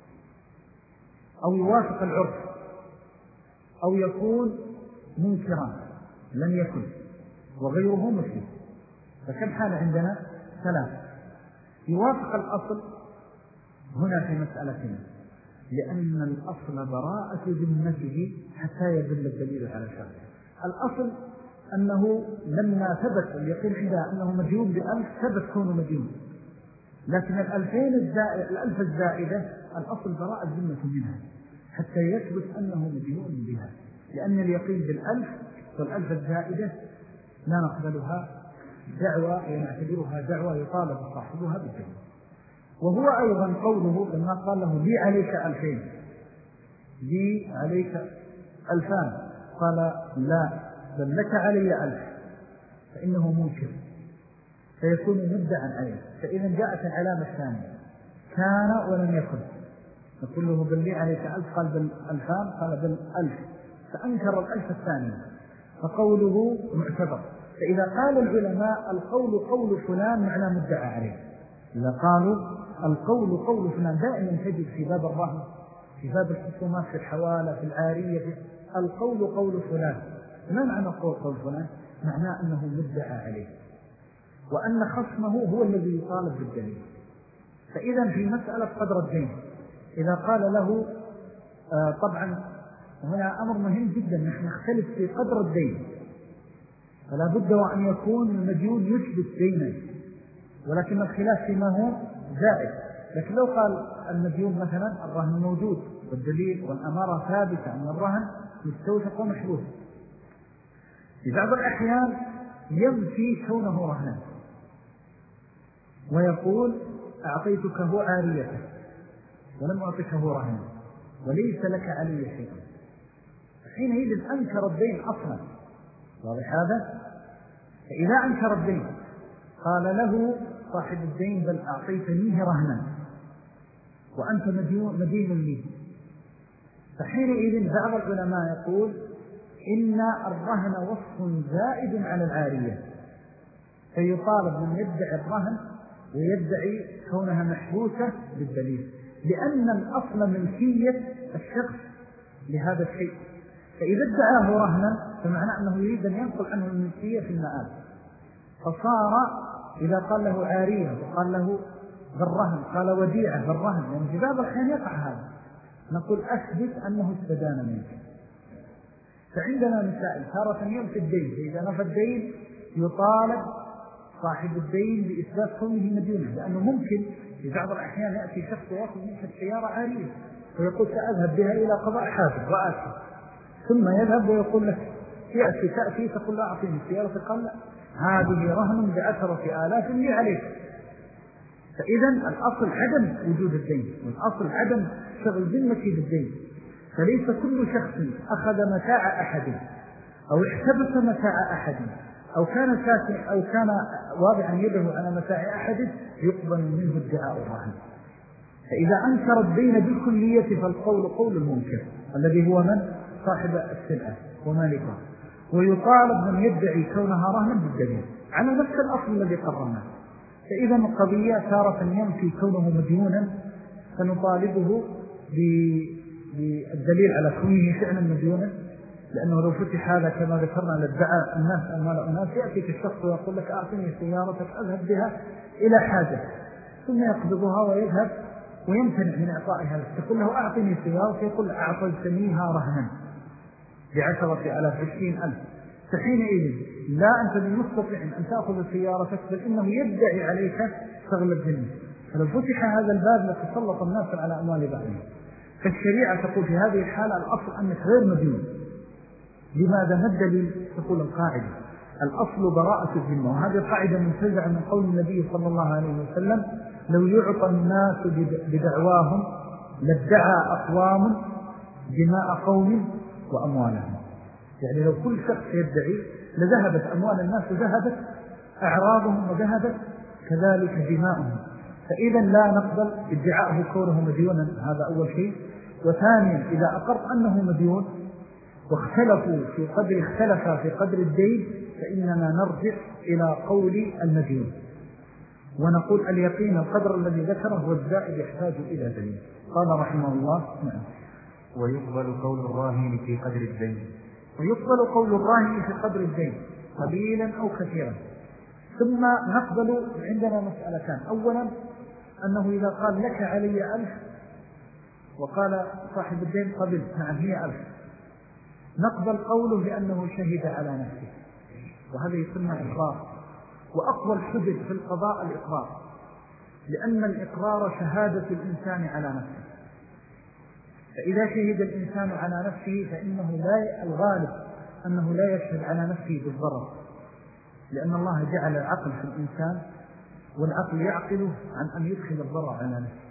أو يوافق العرف أو يكون منكرا لم يكن وغيره مثله. فكم حال عندنا؟ ثلاث. يوافق الأصل هنا في مسألتنا، لأن الأصل براءة ذمته حتى يدل الدليل على شرعه. الأصل أنه لما ثبت اليقين عندها أنه مديون بألف ثبت كونه مديون، لكن الألفين الزائد الألف الزائدة الأصل براءة ذمة منها حتى يثبت أنه مديون بها، لأن اليقين بالألف والألف الزائدة لا نقبلها دعوة ونعتبرها دعوة يطالب صاحبها بالدين. وهو أيضا قوله لما قال له لي عليك ألفين، لي عليك ألفان، قال لا بل لك علي ألف، فإنه منكر فيكون مدعا عليه. فإذا جاءت العلامة الثانية كان ولم يكن، نقول له بل لي عليك ألف، قال بل ألفان، قال بل ألف، فأنكر الألف الثانية، فقوله معتبر. فإذا قال العلماء القول قول فلان معنى مدعى عليه، إذا قالوا القول قول فلان، دائما تجد في باب الرهن في باب الخصومات في الحوالة في العارية في القول قول فلان. ما معنى قول قول فلان؟ معناه أنه مدعى عليه وأن خصمه هو الذي يطالب بالدليل. فإذا في مسألة قدر الدين إذا قال له آه طبعا هنا أمر مهم جدا، نحن نختلف في قدر الدين، فلا بد وأن يكون المديون يثبت دينا، ولكن الخلاف فيما هو زائد. لكن لو قال المديون مثلا الرهن موجود والدليل والأمارة ثابتة أن الرهن مستوثق ومشروط، في بعض الأحيان ينفي كونه رهنا ويقول أعطيتكه عاريته ولم أعطيكه رهنا وليس لك علي شيء، حينئذ أنكر الدين أصلا. واضح هذا؟ فإذا أنكر الدين قال له صاحب الدين بل أعطيتنيه رهنا وأنت مدين لي، فحينئذ بعض العلماء يقول إن الرهن وصف زائد على العارية، فيطالب من يدعي الرهن ويدعي كونها محبوسة بالدليل، لأن الأصل ملكية الشخص لهذا الشيء. فإذا ادعاه رهنا فمعنى أنه يريد أن ينقل عنه الملكية في المآل، فصار إذا قال له عارية وقال له بالرهن قال وديعة بالرهن، يعني في بعض الحين يقع هذا، نقول أثبت أنه استدان منك. فعندنا مسائل تارة ينفي الدين، فإذا نفى الدين يطالب صاحب الدين بإثبات كونه مدينة، لأنه ممكن في بعض الأحيان يأتي شخص ويأخذ منك السيارة عارية ويقول سأذهب بها إلى قضاء حاجة وآتي، ثم يذهب ويقول لك يأتي تأتي تقول لا أعطيني السيارة، قال لا هذه رهن بعشرة آلاف لي عليك. فإذا الأصل عدم وجود الدين، والأصل عدم شغل ذمتي بالدين. فليس كل شخص أخذ متاع أحد أو احتبس متاع أحد أو كان ساكن أو كان واضعا يده على متاع أحد يقبل منه ادعاء الرهن. فإذا أنكر الدين بالكلية فالقول قول المنكر الذي هو من؟ صاحب السلعة ومالكها. ويطالب من يدعي كونها رهنا بالدليل على نفس الأصل الذي قررناه. فإذا القضية تارة ينفي كونه مديونا فنطالبه بالدليل على كونه فعلا مديونا، لأنه لو فتح هذا كما ذكرنا لادعى الناس أموال الناس، يأتيك الشخص ويقول لك أعطني سيارتك أذهب بها إلى حاجة، ثم يقبضها ويذهب ويمتنع من إعطائها لك. تقول له أعطني سيارتك، يقول أعطيتنيها رهنا بعشرة ألاف عشرين ألف، فحينئذ لا أنت بمستطيع أن تأخذ سيارتك، بل إنه يدعي عليك شغل الذمة. فلو فتح هذا الباب لتسلط الناس على أموال بعضهم. فالشريعة تقول في هذه الحالة الأصل أنك غير مديون. لماذا؟ ما الدليل؟ تقول القاعدة الأصل براءة الذمة، وهذه القاعدة منتزعة من قول النبي صلى الله عليه وسلم: لو يعطى الناس بدعواهم لادعى أقوام دماء قوم وأموالهم. يعني لو كل شخص يدعي لذهبت أموال الناس وذهبت أعراضهم وذهبت كذلك دماؤهم. فإذا لا نقبل ادعاءه كونه مديونا، هذا أول شيء. وثانيا إذا أقر أنه مديون واختلفوا في قدر اختلفا في قدر الدين، فإننا نرجع إلى قول المديون ونقول اليقين القدر الذي ذكره والزائد يحتاج إلى دليل. قال رحمه الله: نعم. ويقبل قول الراهن في قدر الدين. ويقبل قول الراهن في قدر الدين قليلا أو كثيرا. ثم نقبل عندنا مسألتان: أولا أنه إذا قال لك علي ألف وقال صاحب الدين قبل نعم هي ألف، نقبل قوله لأنه شهد على نفسه، وهذا يسمى إقرار. وأقوى الحجج في القضاء الإقرار، لأن الإقرار شهادة الإنسان على نفسه. فإذا شهد الإنسان على نفسه فإنه لا الغالب أنه لا يشهد على نفسه بالضرر، لأن الله جعل العقل في الإنسان، والعقل يعقله عن أن يدخل الضرر على نفسه.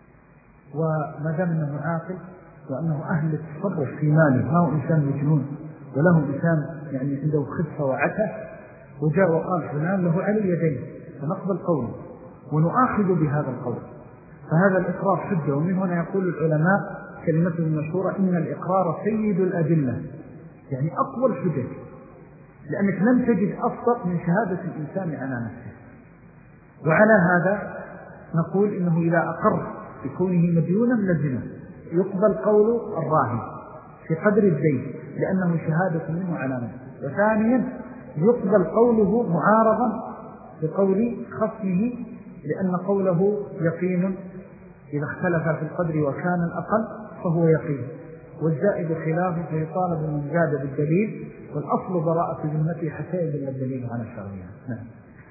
وما دام أنه عاقل وأنه أهل التصرف في ماله، ما هو إنسان مجنون وله إنسان يعني عنده خفة وعته وجاء وقال فلان له علي يدين، فنقبل قوله ونؤاخذ بهذا القول. فهذا الإقرار حجة. ومن هنا يقول العلماء كلمة المشهورة: إن الإقرار سيد الأدلة، يعني أقوى الحجج، لأنك لم تجد أصدق من شهادة الإنسان على نفسه. وعلى هذا نقول إنه إذا أقر بكونه مديونا لزمه يقبل قول الراهن في قدر الدين لأنه شهادة منه على نفسه. وثانيا يقبل قوله معارضا بقول خصمه، لأن قوله يقين إذا اختلف في القدر وكان الأقل فهو يقين، والزائد خلافه فيطالب من زاد بالدليل، والأصل براءة ذمته حتى يدل الدليل على الشرعية. نعم.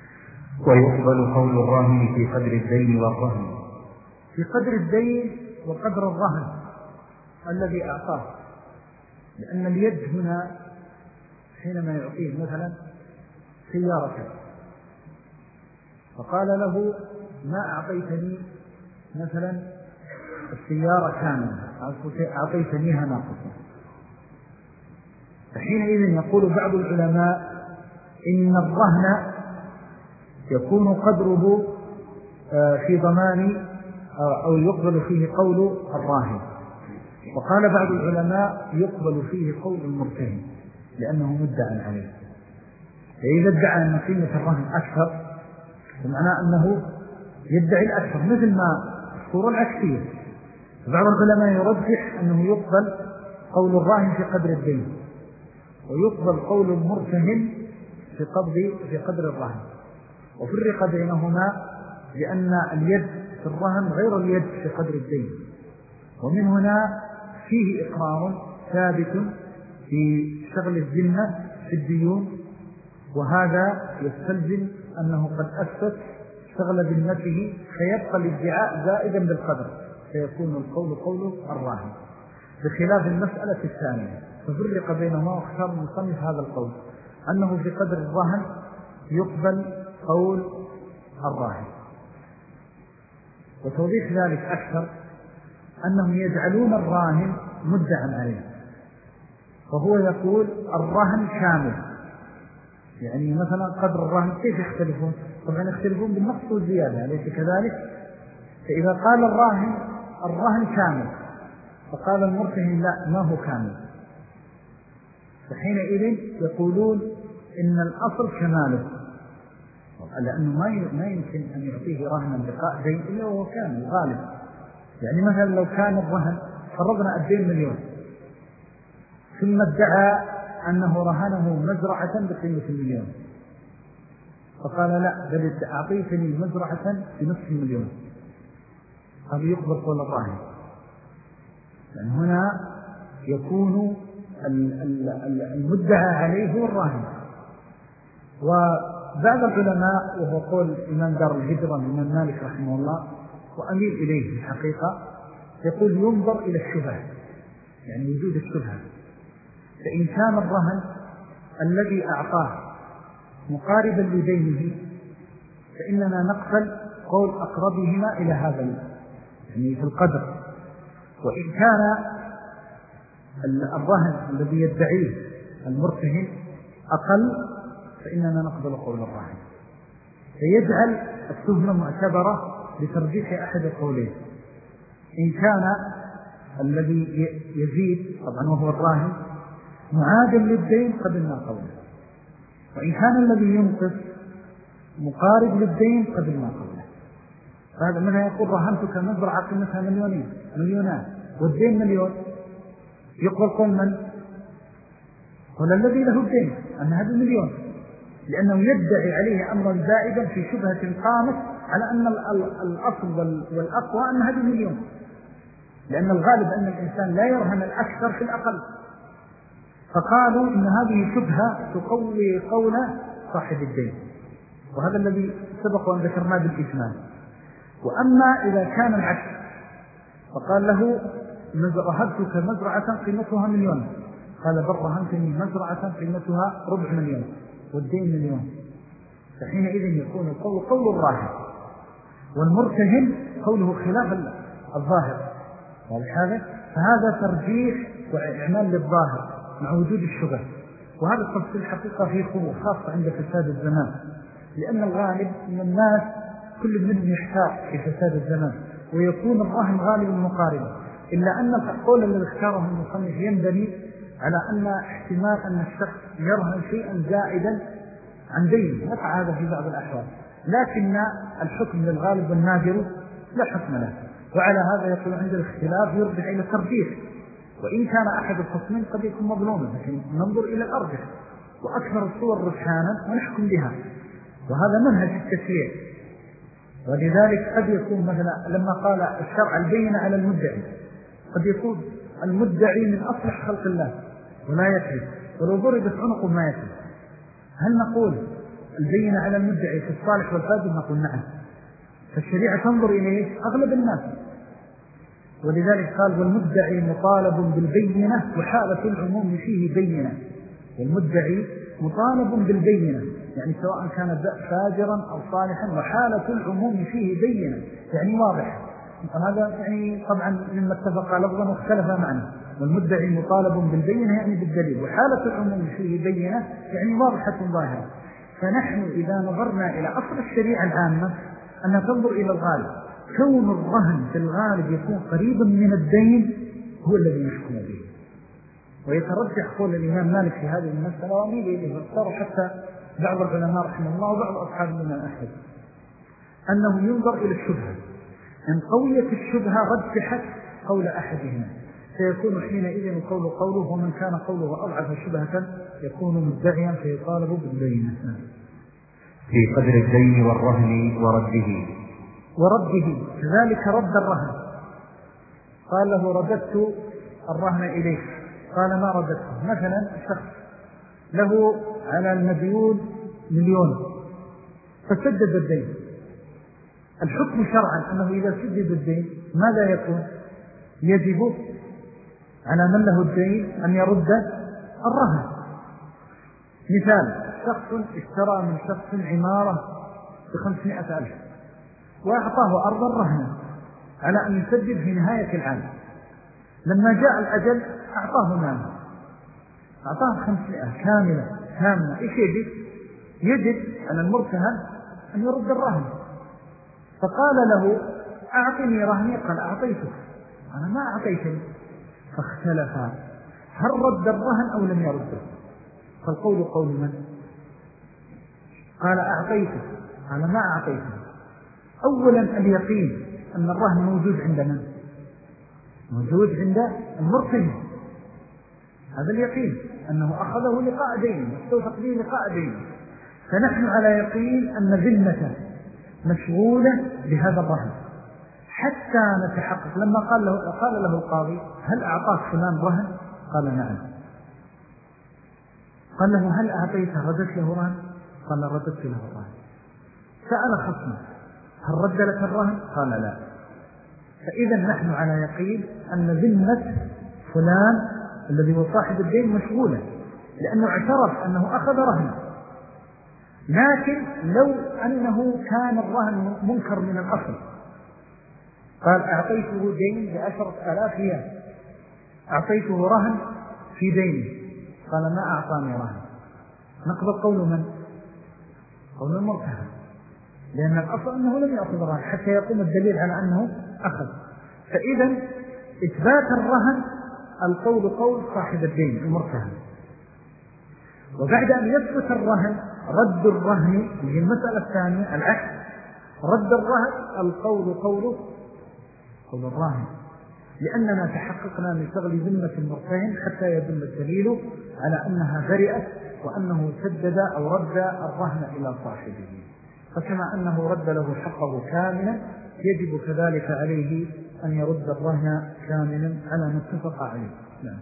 ويقبل قول الراهن في قدر الدين والرهن. في قدر الدين وقدر الرهن الذي أعطاه، لأن اليد هنا حينما يعطيه مثلا سيارة فقال له ما أعطيتني مثلا السيارة كاملة، أعطيتنيها ناقصة، فحينئذ يقول بعض العلماء إن الرهن يكون قدره في ضمان أو يقبل فيه قول الراهن. وقال بعض العلماء يقبل فيه قول المرتهن لأنه مدعى عليه. فإذا ادعى أن قيمة الرهن أكثر بمعنى أنه يدعي الأكثر، مثل ما الصورة العكسية. بعض العلماء يرجح أنه يقبل قول الراهن في قدر الدين، ويقبل قول المرتهن في قدر في قدر الرهن، وفرق بينهما لأن اليد في الرهن غير اليد في قدر الدين. ومن هنا فيه إقرار ثابت في شغل الذمة في الديون، وهذا يستلزم أنه قد أثبت شغل ذمته، فيبقى الادعاء زائدا بالقدر، فيكون القول قول الراهن، بخلاف المسألة الثانية. ففرق بينهما واختار المصنف هذا القول أنه في قدر الرهن يقبل قول الراهن. وتوضيح ذلك أكثر أنهم يجعلون الراهن مدعا عليه، وهو يقول الرهن كامل، يعني مثلا قدر الرهن كيف يختلفون؟ طبعا يختلفون بالنقص والزيادة، أليس كذلك؟ فإذا قال الراهن الرهن كامل فقال المرتهن لا ما هو كامل، فحينئذ يقولون إن الأصل كماله، لأنه ما يمكن أن يعطيه رهنا بقاء دين إلا وهو كامل غالب. يعني مثلا لو كان الرهن فرضنا الدين مليون ثم ادعى أنه رهنه مزرعة بقيمة المليون، فقال لا بل أعطيتني مزرعة بنصف المليون، قال يقبل قول الراهن. لأن هنا يكون المدعى عليه هو الراهن. وبعض العلماء وهو قول إمام دار الهجرة الإمام مالك رحمه الله وأميل إليه في الحقيقة، يقول ينظر إلى الشبهة، يعني وجود الشبهة. فإن كان الرهن الذي أعطاه مقاربا لدينه فإننا نقبل قول أقربهما إلى هذا يعني في القدر. وإن كان الرهن الذي يدعيه المرتهن أقل فإننا نقبل قول الراهن، فيجعل التهمة معتبرة لترجيح أحد القولين. إن كان الذي يزيد طبعا وهو الراهن معادل للدين قبلنا قوله، وإن كان الذي ينقص مقارب للدين قبلنا قوله. فهذا منها يقول رهنتك مزرعة قيمتها مليونين مليونان والدين مليون، يقبل قول من؟ قول الذي له الدين أن هذا مليون، لأنه يدعي عليه أمرا زائدا في شبهة قامت على أن الأصل والأقوى أن هذا مليون، لأن الغالب أن الإنسان لا يرهن الأكثر في الأقل. فقالوا إن هذه شبهة تقوي قول صاحب الدين، وهذا الذي سبق وأن ذكرناه بالإجمال. وأما إذا كان العكس فقال له رهنتك مزرعة قيمتها مليون، قال بل رهنتني مزرعة قيمتها ربع مليون والدين مليون، فحينئذ يكون القول قول الراهن والمرتهن قوله خلاف الظاهر. ولهذا فهذا ترجيح وإعمال للظاهر مع وجود الشبه. وهذا التفصيل الحقيقة فيه قوة خاصة عند فساد الزمان، لأن الغالب من الناس كل منهم يحتاج في فساد الزمان ويكون الرهن غالبا مقاربا، إلا أن القول الذي اختاره المصنف ينبني على أن احتمال أن الشخص يرهن شيئا زائدا عن دين، يقع هذا في بعض الأحوال، لكن الحكم للغالب والنادر لا حكم له. وعلى هذا يقول عند الاختلاف يرجع إلى الترجيح، وإن كان أحد الخصمين قد يكون مظلوما، لكن ننظر إلى الأرجح وأكثر الصور رجحانا ونحكم بها، وهذا منهج التشريع. ولذلك قد يكون مثلا لما قال الشرع البينة على المدعي، قد يكون المدعي من أصلح خلق الله ولا يكذب، ولو ضربت عنقه ما يكذب. هل نقول البينة على المدعي في الصالح والفاسد؟ نقول نعم. فالشريعة تنظر إليه أغلب الناس، ولذلك قال والمدعي مطالب بالبينة وحالة العموم فيه بينة. والمدعي مطالب بالبينة يعني سواء كان فاجرا أو صالحا، وحالة العموم فيه بينة يعني واضح. هذا يعني طبعا مما اتفق لفظا واختلف معنى. والمدعي مطالب بالبينة يعني بالدليل، وحالة العموم فيه بينة يعني واضحة ظاهرة. فنحن إذا نظرنا إلى أصل الشريعة العامة أنها تنظر إلى الغالب، كون الرهن في الغالب يكون قريبا من الدين هو الذي يحكم به. ويترجح قول الإمام مالك في هذه المسألة وأميل إليه، واختار حتى بعض العلماء رحمه الله وبعض أصحاب الإمام أحمد أنه ينظر إلى الشبهة، إن قوية الشبهة رجحت قول أحدهما فيكون حينئذ قول قوله، ومن كان قوله أضعف شبهة يكون مدعيا فيطالب بالبينة. في قدر الدين والرهن ورده ورده كذلك رد الرهن. قال له رددت الرهن إليك، قال ما رددته. مثلا شخص له على المديون مليون فسدد الدين، الحكم شرعا أنه إذا سدد الدين ماذا يكون؟ يجب على من له الدين أن يرد الرهن. مثال شخص اشترى من شخص عمارة بخمسمائة ألف وأعطاه أرضا رهنا على أن يسدد في نهاية العام. لما جاء الأجل أعطاه مالا، أعطاه خمسمائة كاملة كاملة. إيش يجب؟ يجب على المرتهن أن يرد الرهن. فقال له أعطني رهني، قال أعطيته، أنا ما أعطيتني. فاختلفا هل رد الرهن أو لم يرده؟ فالقول قول من؟ قال أعطيته، قال ما أعطيته. أولا اليقين أن الرهن موجود عند من؟ موجود عند المرتهن، هذا اليقين أنه أخذه لقاء دين، واستوثق به لقاء دين. فنحن على يقين أن ذمته مشغولة بهذا الرهن حتى نتحقق. لما قال له, قال له القاضي هل أعطاك فلان رهن؟ قال نعم. قال له هل أعطيته ردت له رهن؟ قال ردت له الرهن. سأل خصمه هل رد لك الرهن؟ قال لا. فإذا نحن على يقين أن ذمة فلان الذي هو صاحب الدين مشغولة، لأنه اعترف أنه أخذ رهن. لكن لو أنه كان الرهن منكر من الأصل، قال أعطيته دين بعشرة آلاف ريال، أعطيته رهن في دينه، قال ما أعطاني رهن، نقبل قول من؟ قول المرتهن، لأن الأصل أنه لم يأخذ رهن حتى يقوم الدليل على أنه أخذ. فإذا إثبات الرهن القول قول صاحب الدين المرتهن. وبعد أن يثبت الرهن رد الرهن، هي المسألة الثانية العكس، رد الرهن القول قول قول الراهن، لأننا تحققنا من شغل ذمة المرتهن حتى يدل الدليل على أنها برئت وأنه سدد أو رد الرهن إلى صاحبه. فكما أنه رد له حقه كاملا يجب كذلك عليه أن يرد الرهن كاملا على ما اتفق عليه. نعم.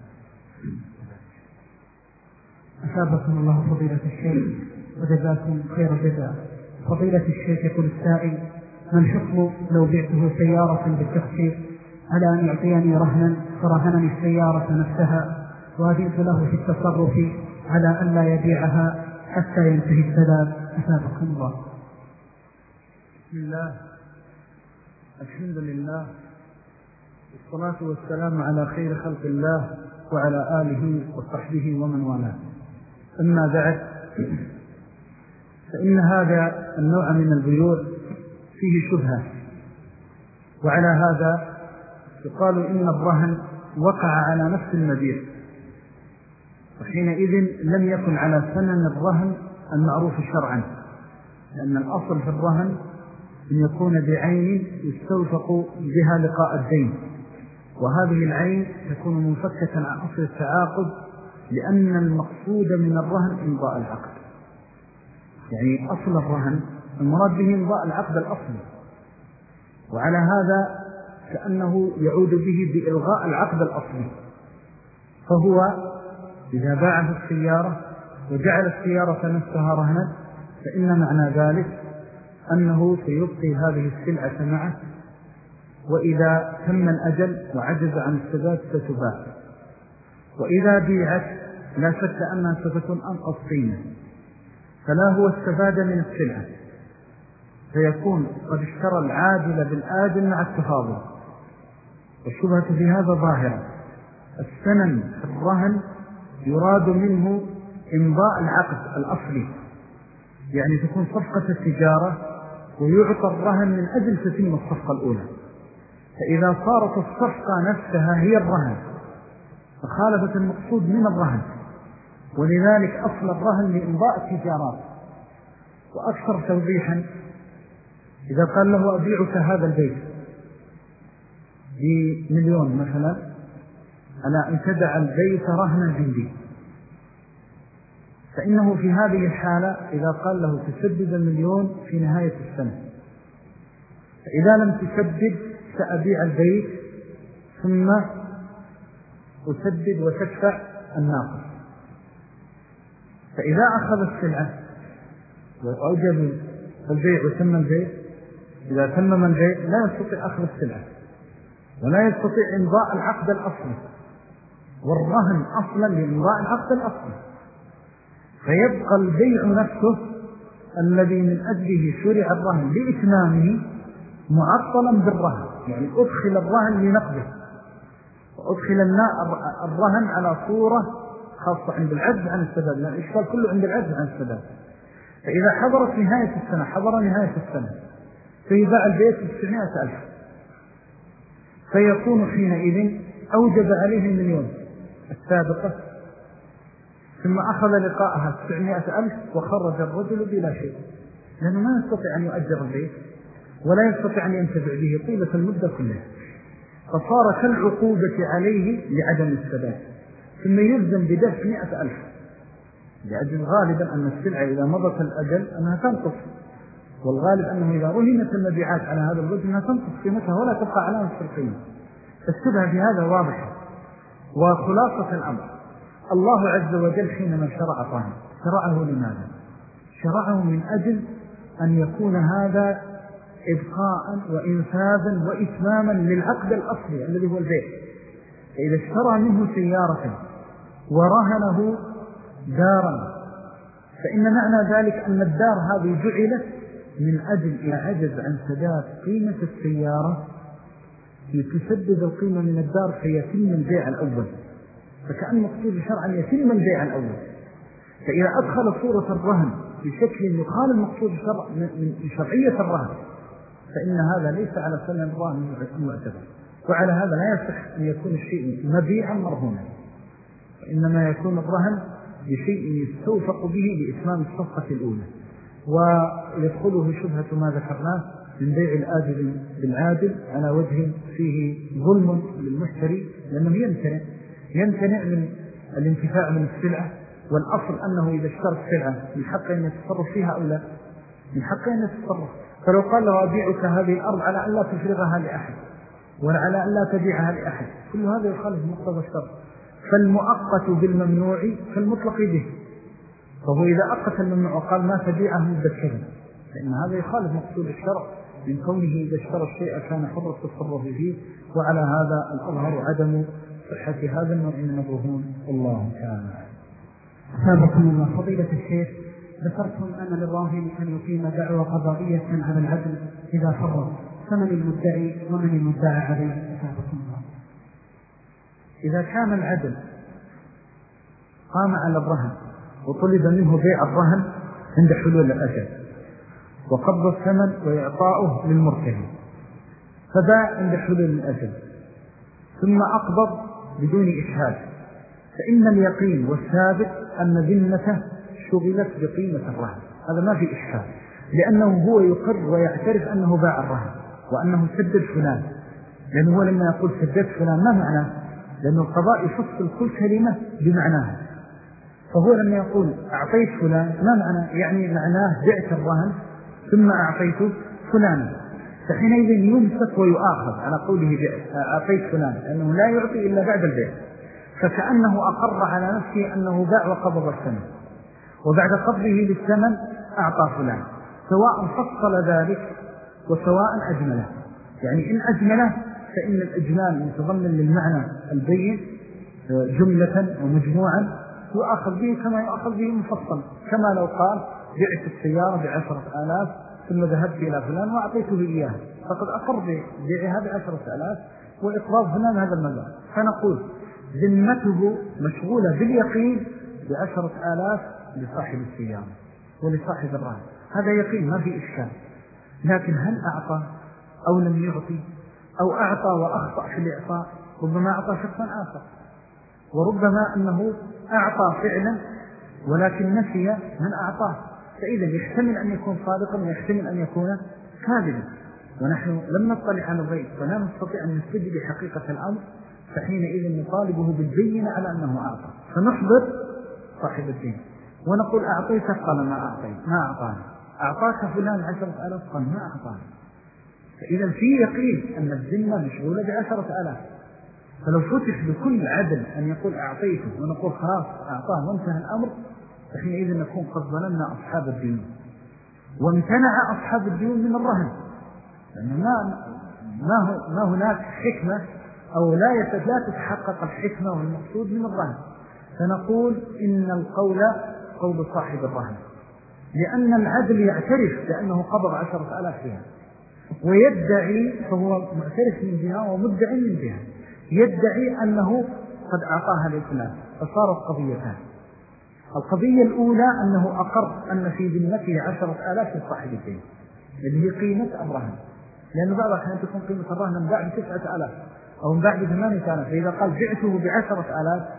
أثابكم الله فضيلة الشيخ وجزاكم خير الجزاء. فضيلة الشيخ يقول السائل: ما الحكم لو بعته سيارة بالتخفيض على أن يعطيني رهنا فرهنني السيارة نفسها وأذنت له في التصرف على أن لا يبيعها حتى ينتهي السداد؟ أثابكم الله. بسم الله، الحمد لله، والصلاة والسلام على خير خلق الله وعلى آله وصحبه ومن والاه. أما بعد، فإن هذا النوع من البيوع فيه شبهة، وعلى هذا يقال إن الرهن وقع على نفس المبيع، وحينئذ لم يكن على ثمن الرهن المعروف شرعا، لأن الأصل في الرهن أن يكون بعين يستوثق بها لقاء الدين، وهذه العين تكون منفكة عن أصل التعاقد، لأن المقصود من الرهن إمضاء العقد. يعني أصل الرهن المراد به إمضاء العقد الأصلي، وعلى هذا كأنه يعود به بإلغاء العقد الأصلي. فهو إذا باعه السيارة وجعل السيارة نفسها رهنا، فإن معنى ذلك أنه سيبقي هذه السلعة معه، وإذا تم الأجل وعجز عن السداد ستباع. وإذا بيعت لا شك أنها ستكون أنقص قيمة، فلا هو استفاد من السلعة، فيكون قد اشترى العاجل بالآجل مع التفاضل. والشبهة في هذا ظاهرة. الثمن في الرهن يراد منه إمضاء العقد الأصلي، يعني تكون صفقة التجارة ويعطى الرهن من أجل تتم الصفقة الأولى. فإذا صارت الصفقة نفسها هي الرهن فخالفت المقصود من الرهن، ولذلك أصل الرهن لإمضاء التجارات. وأكثر توضيحا، إذا قال له أبيعك هذا البيت بمليون مثلا على أن تدع البيت رهنا عندي، فإنه في هذه الحالة إذا قال له تسدد المليون في نهاية السنة، فإذا لم تسدد سأبيع البيت ثم أسدد وتدفع الناقص. فإذا أخذ السلعة وأوجب البيع وتم البيع، إذا تمم البيع لا يستطيع أخذ السلعة ولا يستطيع إمضاء العقد الأصلي، والرهن أصلا لإمضاء العقد الأصلي، فيبقى البيع نفسه الذي من أجله شرع الرهن لإتمامه معطلا بالرهن. يعني أدخل الرهن لنقده، وأدخل الرهن على صورة خاصة عند العجز عن السداد، لأن الإشكال كله عند العجز عن السداد. فإذا حضرت نهاية السنة حضر نهاية السنة فيباع البيت بتسعمائة ألف، فيكون حينئذ أوجب عليه المليون السابقة، ثم أخذ لقاءها تسعمائة ألف وخرج الرجل بلا شيء، لأنه ما يستطيع أن يؤجر البيت ولا يستطيع أن ينتفع به طيلة المدة كلها، فصار كالعقوبة عليه لعدم السداد، ثم يلزم بدفع مئة ألف، لأجل غالبا أن السلعة إذا مضت الأجل أنها تنقص، والغالب أنه إذا رهنت المبيعات على هذا الوجه أنها تنقص قيمتها ولا تبقى على نفس القيمة. فالشبهة في هذا واضحة. وخلاصة الأمر الله عز وجل حينما شرع طعام شرعه لماذا؟ شرعه من أجل أن يكون هذا إبقاء وإنفاذا وإتماما للعقد الأصلي الذي هو البيع. فإذا اشترى منه سيارة ورهنه دارا، فإن معنى ذلك أن الدار هذه جعلت من أجل يعجز عن سداد قيمة السيارة لتسدد القيمة من الدار فيتم البيع الأول، فكأن مقصود شرعا يتم البيع الأول. فإذا أدخل صورة الرهن بشكل يخالف المقصود شرع من شرعية الرهن فإن هذا ليس على سنة الرهن المعتبر، وعلى هذا لا يصح أن يكون الشيء مبيعا مرهونا، وإنما يكون الرهن بشيء يستوفق به لإتمام الصفقة الأولى، ويدخله شبهة ما ذكرناه من بيع الآجل بالعادل على وجه فيه ظلم للمشتري، لأنه يمتنع يمتنع من الانتفاع من السلعة، والأصل أنه إذا اشترى السلعة من حقه أن يتصرف فيها أو لا، من حقه أن يتصرف. فلو قال له أبيعك هذه الأرض على أن لا تفرغها لأحد ولا على أن لا تبيعها لأحد، كل هذا يخالف مقتضى الشرع. فالمؤقت بالممنوع فالمطلق به، فهو إذا أقت الممنوع وقال ما تبيعه مدة كذا فإن هذا يخالف مقصود الشرع من كونه إذا اشترى الشيء كان حر التصرف فيه، وعلى هذا الأظهر عدم صحة هذا النوع من الرهون. الله تعالى. سابقكم الله فضيلة الشيخ، ذكرتم أن للراهن أن يقيم دعوى قضائية على العدل إذا فرط، فمن المدعي ومن المدعى عليه؟ سابقكم الله. إذا كان العدل قام على الرهن وطلب منه بيع الرهن عند حلول الأجل وقبض الثمن وإعطاؤه للمرتهن، فباع عند حلول الأجل ثم أقبض بدون إشهاد، فإن اليقين والثابت أن ذمته شغلت بقيمة الرهن، هذا ما في إشكال، لأنه هو يقر ويعترف أنه باع الرهن وأنه سدد فلان، لأنه هو لما يقول سدد فلان ما معناه؟ لأن القضاء يفصل كل كلمة بمعناها، فهو لما يقول أعطيت فلان ما معناه؟ يعني معناه بعت الرهن ثم أعطيته فلانا، فحينئذ يمسك ويؤاخذ على قوله أعطيت فلان، لأنه لا يعطي إلا بعد البيع، فكأنه أقر على نفسه أنه باع وقبض الثمن، وبعد قبضه للثمن أعطى فلان، سواء فصل ذلك وسواء أجمله. يعني إن أجمله فإن الإجمال متضمن للمعنى البين جملة ومجموعا يؤخذ به كما يؤخذ به مفصل، كما لو قال بعت السيارة بعشرة آلاف ثم ذهبت إلى فلان وأعطيته إياه، فقد أقر ببيعها بعشرة آلاف وإقراض فلان هذا المبلغ، فنقول ذمته مشغولة باليقين بعشرة آلاف لصاحب السيارة ولصاحب الرهن، هذا يقين ما في إشكال. لكن هل أعطى أو لم يعطي أو أعطى وأخطأ في الإعطاء؟ ربما أعطى شخصا آخر، وربما أنه أعطى فعلا ولكن نسي من أعطاه، فإذا يحتمل أن يكون صادقا ويحتمل أن يكون كاذبا، ونحن لم نطلع على الغيب ولا نستطيع أن نستجد بحقيقة الأمر، فحينئذ نطالبه بالبينة على أنه أعطى، فنحضر صاحب الدين ونقول أعطيتك، قال ما أعطيت ما أعطاني، أعطاك فلان عشرة آلاف، قال ما أعطاني، فإذا في يقين أن الذمة مشغولة بعشرة آلاف. فلو فتح بكل عدل أن يقول أعطيته ونقول خلاص أعطاه وانتهى الأمر، فحينئذ نكون قد ظلمنا أصحاب الديون، وامتنع أصحاب الديون من الرهن، لأن ما, ما, ما هناك حكمة أو لا لا تتحقق الحكمة والمقصود من الرهن، فنقول إن القول قول صاحب الرهن، لأن العدل يعترف بأنه قبض عشرة آلاف فيها ويدعي، فهو معترف من جهة ومدعي من جهة، يدعي أنه قد أعطاها لفلان، فصارت قضيتان. القضية الأولى أنه أقر أن في ذمته عشرة آلاف لصاحب الدين اللي هي قيمة الرهن، لأن بعض الأحيان تكون قيمة الرهن من بعد تسعة آلاف أو من بعد ثمانية آلاف، فإذا قال بعته بعشرة آلاف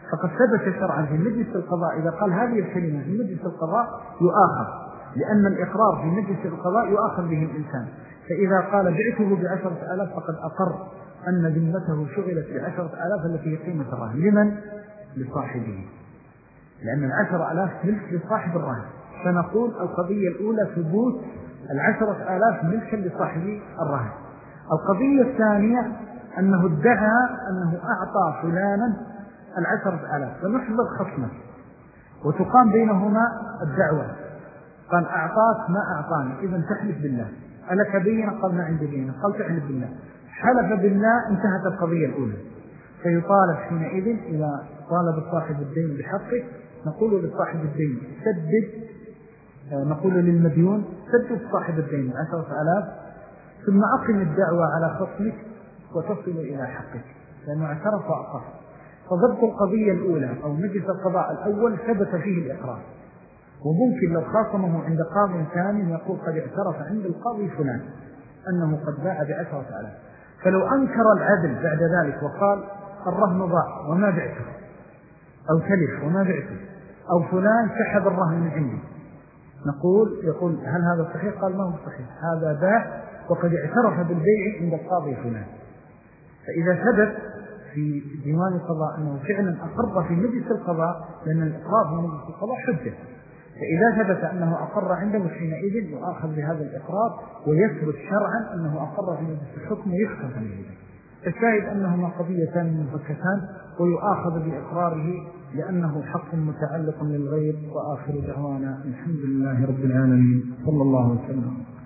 فقد ثبت شرعا في مجلس القضاء إذا قال هذه الكلمة في مجلس القضاء يؤاخذ، لأن الإقرار في مجلس القضاء يؤاخذ به الإنسان. فإذا قال بعته بعشرة آلاف فقد أقر أن ذمته شغلت بعشرة آلاف التي هي قيمة الرهن. لمن؟ لصاحبه، لأن العشرة آلاف ملك لصاحب الرهن. فنقول القضية الأولى ثبوت العشرة آلاف ملكا لصاحب الرهن. القضية الثانية أنه ادعى أنه أعطى فلانا العشرة آلاف، فنحضر خصمه وتقام بينهما الدعوة. قال أعطاك ما أعطاني، إذن تحلف بالله. ألك بينة؟ قال ما عندي بينة. قال تحلف بالله. حلف بالله، انتهت القضية الأولى. فيطالب حينئذ إذا طالب صاحب الدين بحقه نقول لصاحب الدين سدد، نقول للمديون سدد صاحب الدين عشرة آلاف، ثم أقم الدعوة على خصمك وتصل إلى حقك، لأنه اعترف وأقر. فضبط القضية الأولى أو مجلس القضاء الأول ثبت فيه الإقرار، وممكن لو خاصمه عند قاض ثاني يقول قد اعترف عند القاضي فلان أنه قد باع بعشرة آلاف. فلو أنكر العدل بعد ذلك وقال الرهن ضاع وما بعته، أو تلف وما بعته، أو فلان سحب الرهن من عندي، نقول يقول هل هذا صحيح؟ قال ما هو صحيح، هذا باع وقد اعترف بالبيع عند القاضي فلان. فإذا ثبت في ديوان القضاء أنه فعلا أقر في مجلس القضاء، لأن الإقرار في مجلس القضاء حجة، فإذا ثبت أنه أقر عنده حينئذ يؤاخذ بهذا الإقرار، ويثبت شرعا أنه أقر في مجلس الحكم ويحكم عليه. الشاهد أنهما قضيتان منفكتان، ويؤاخذ بإقراره لأنه حق متعلق للغير. وآخر دعوانا الحمد لله رب العالمين، صلى الله وسلم.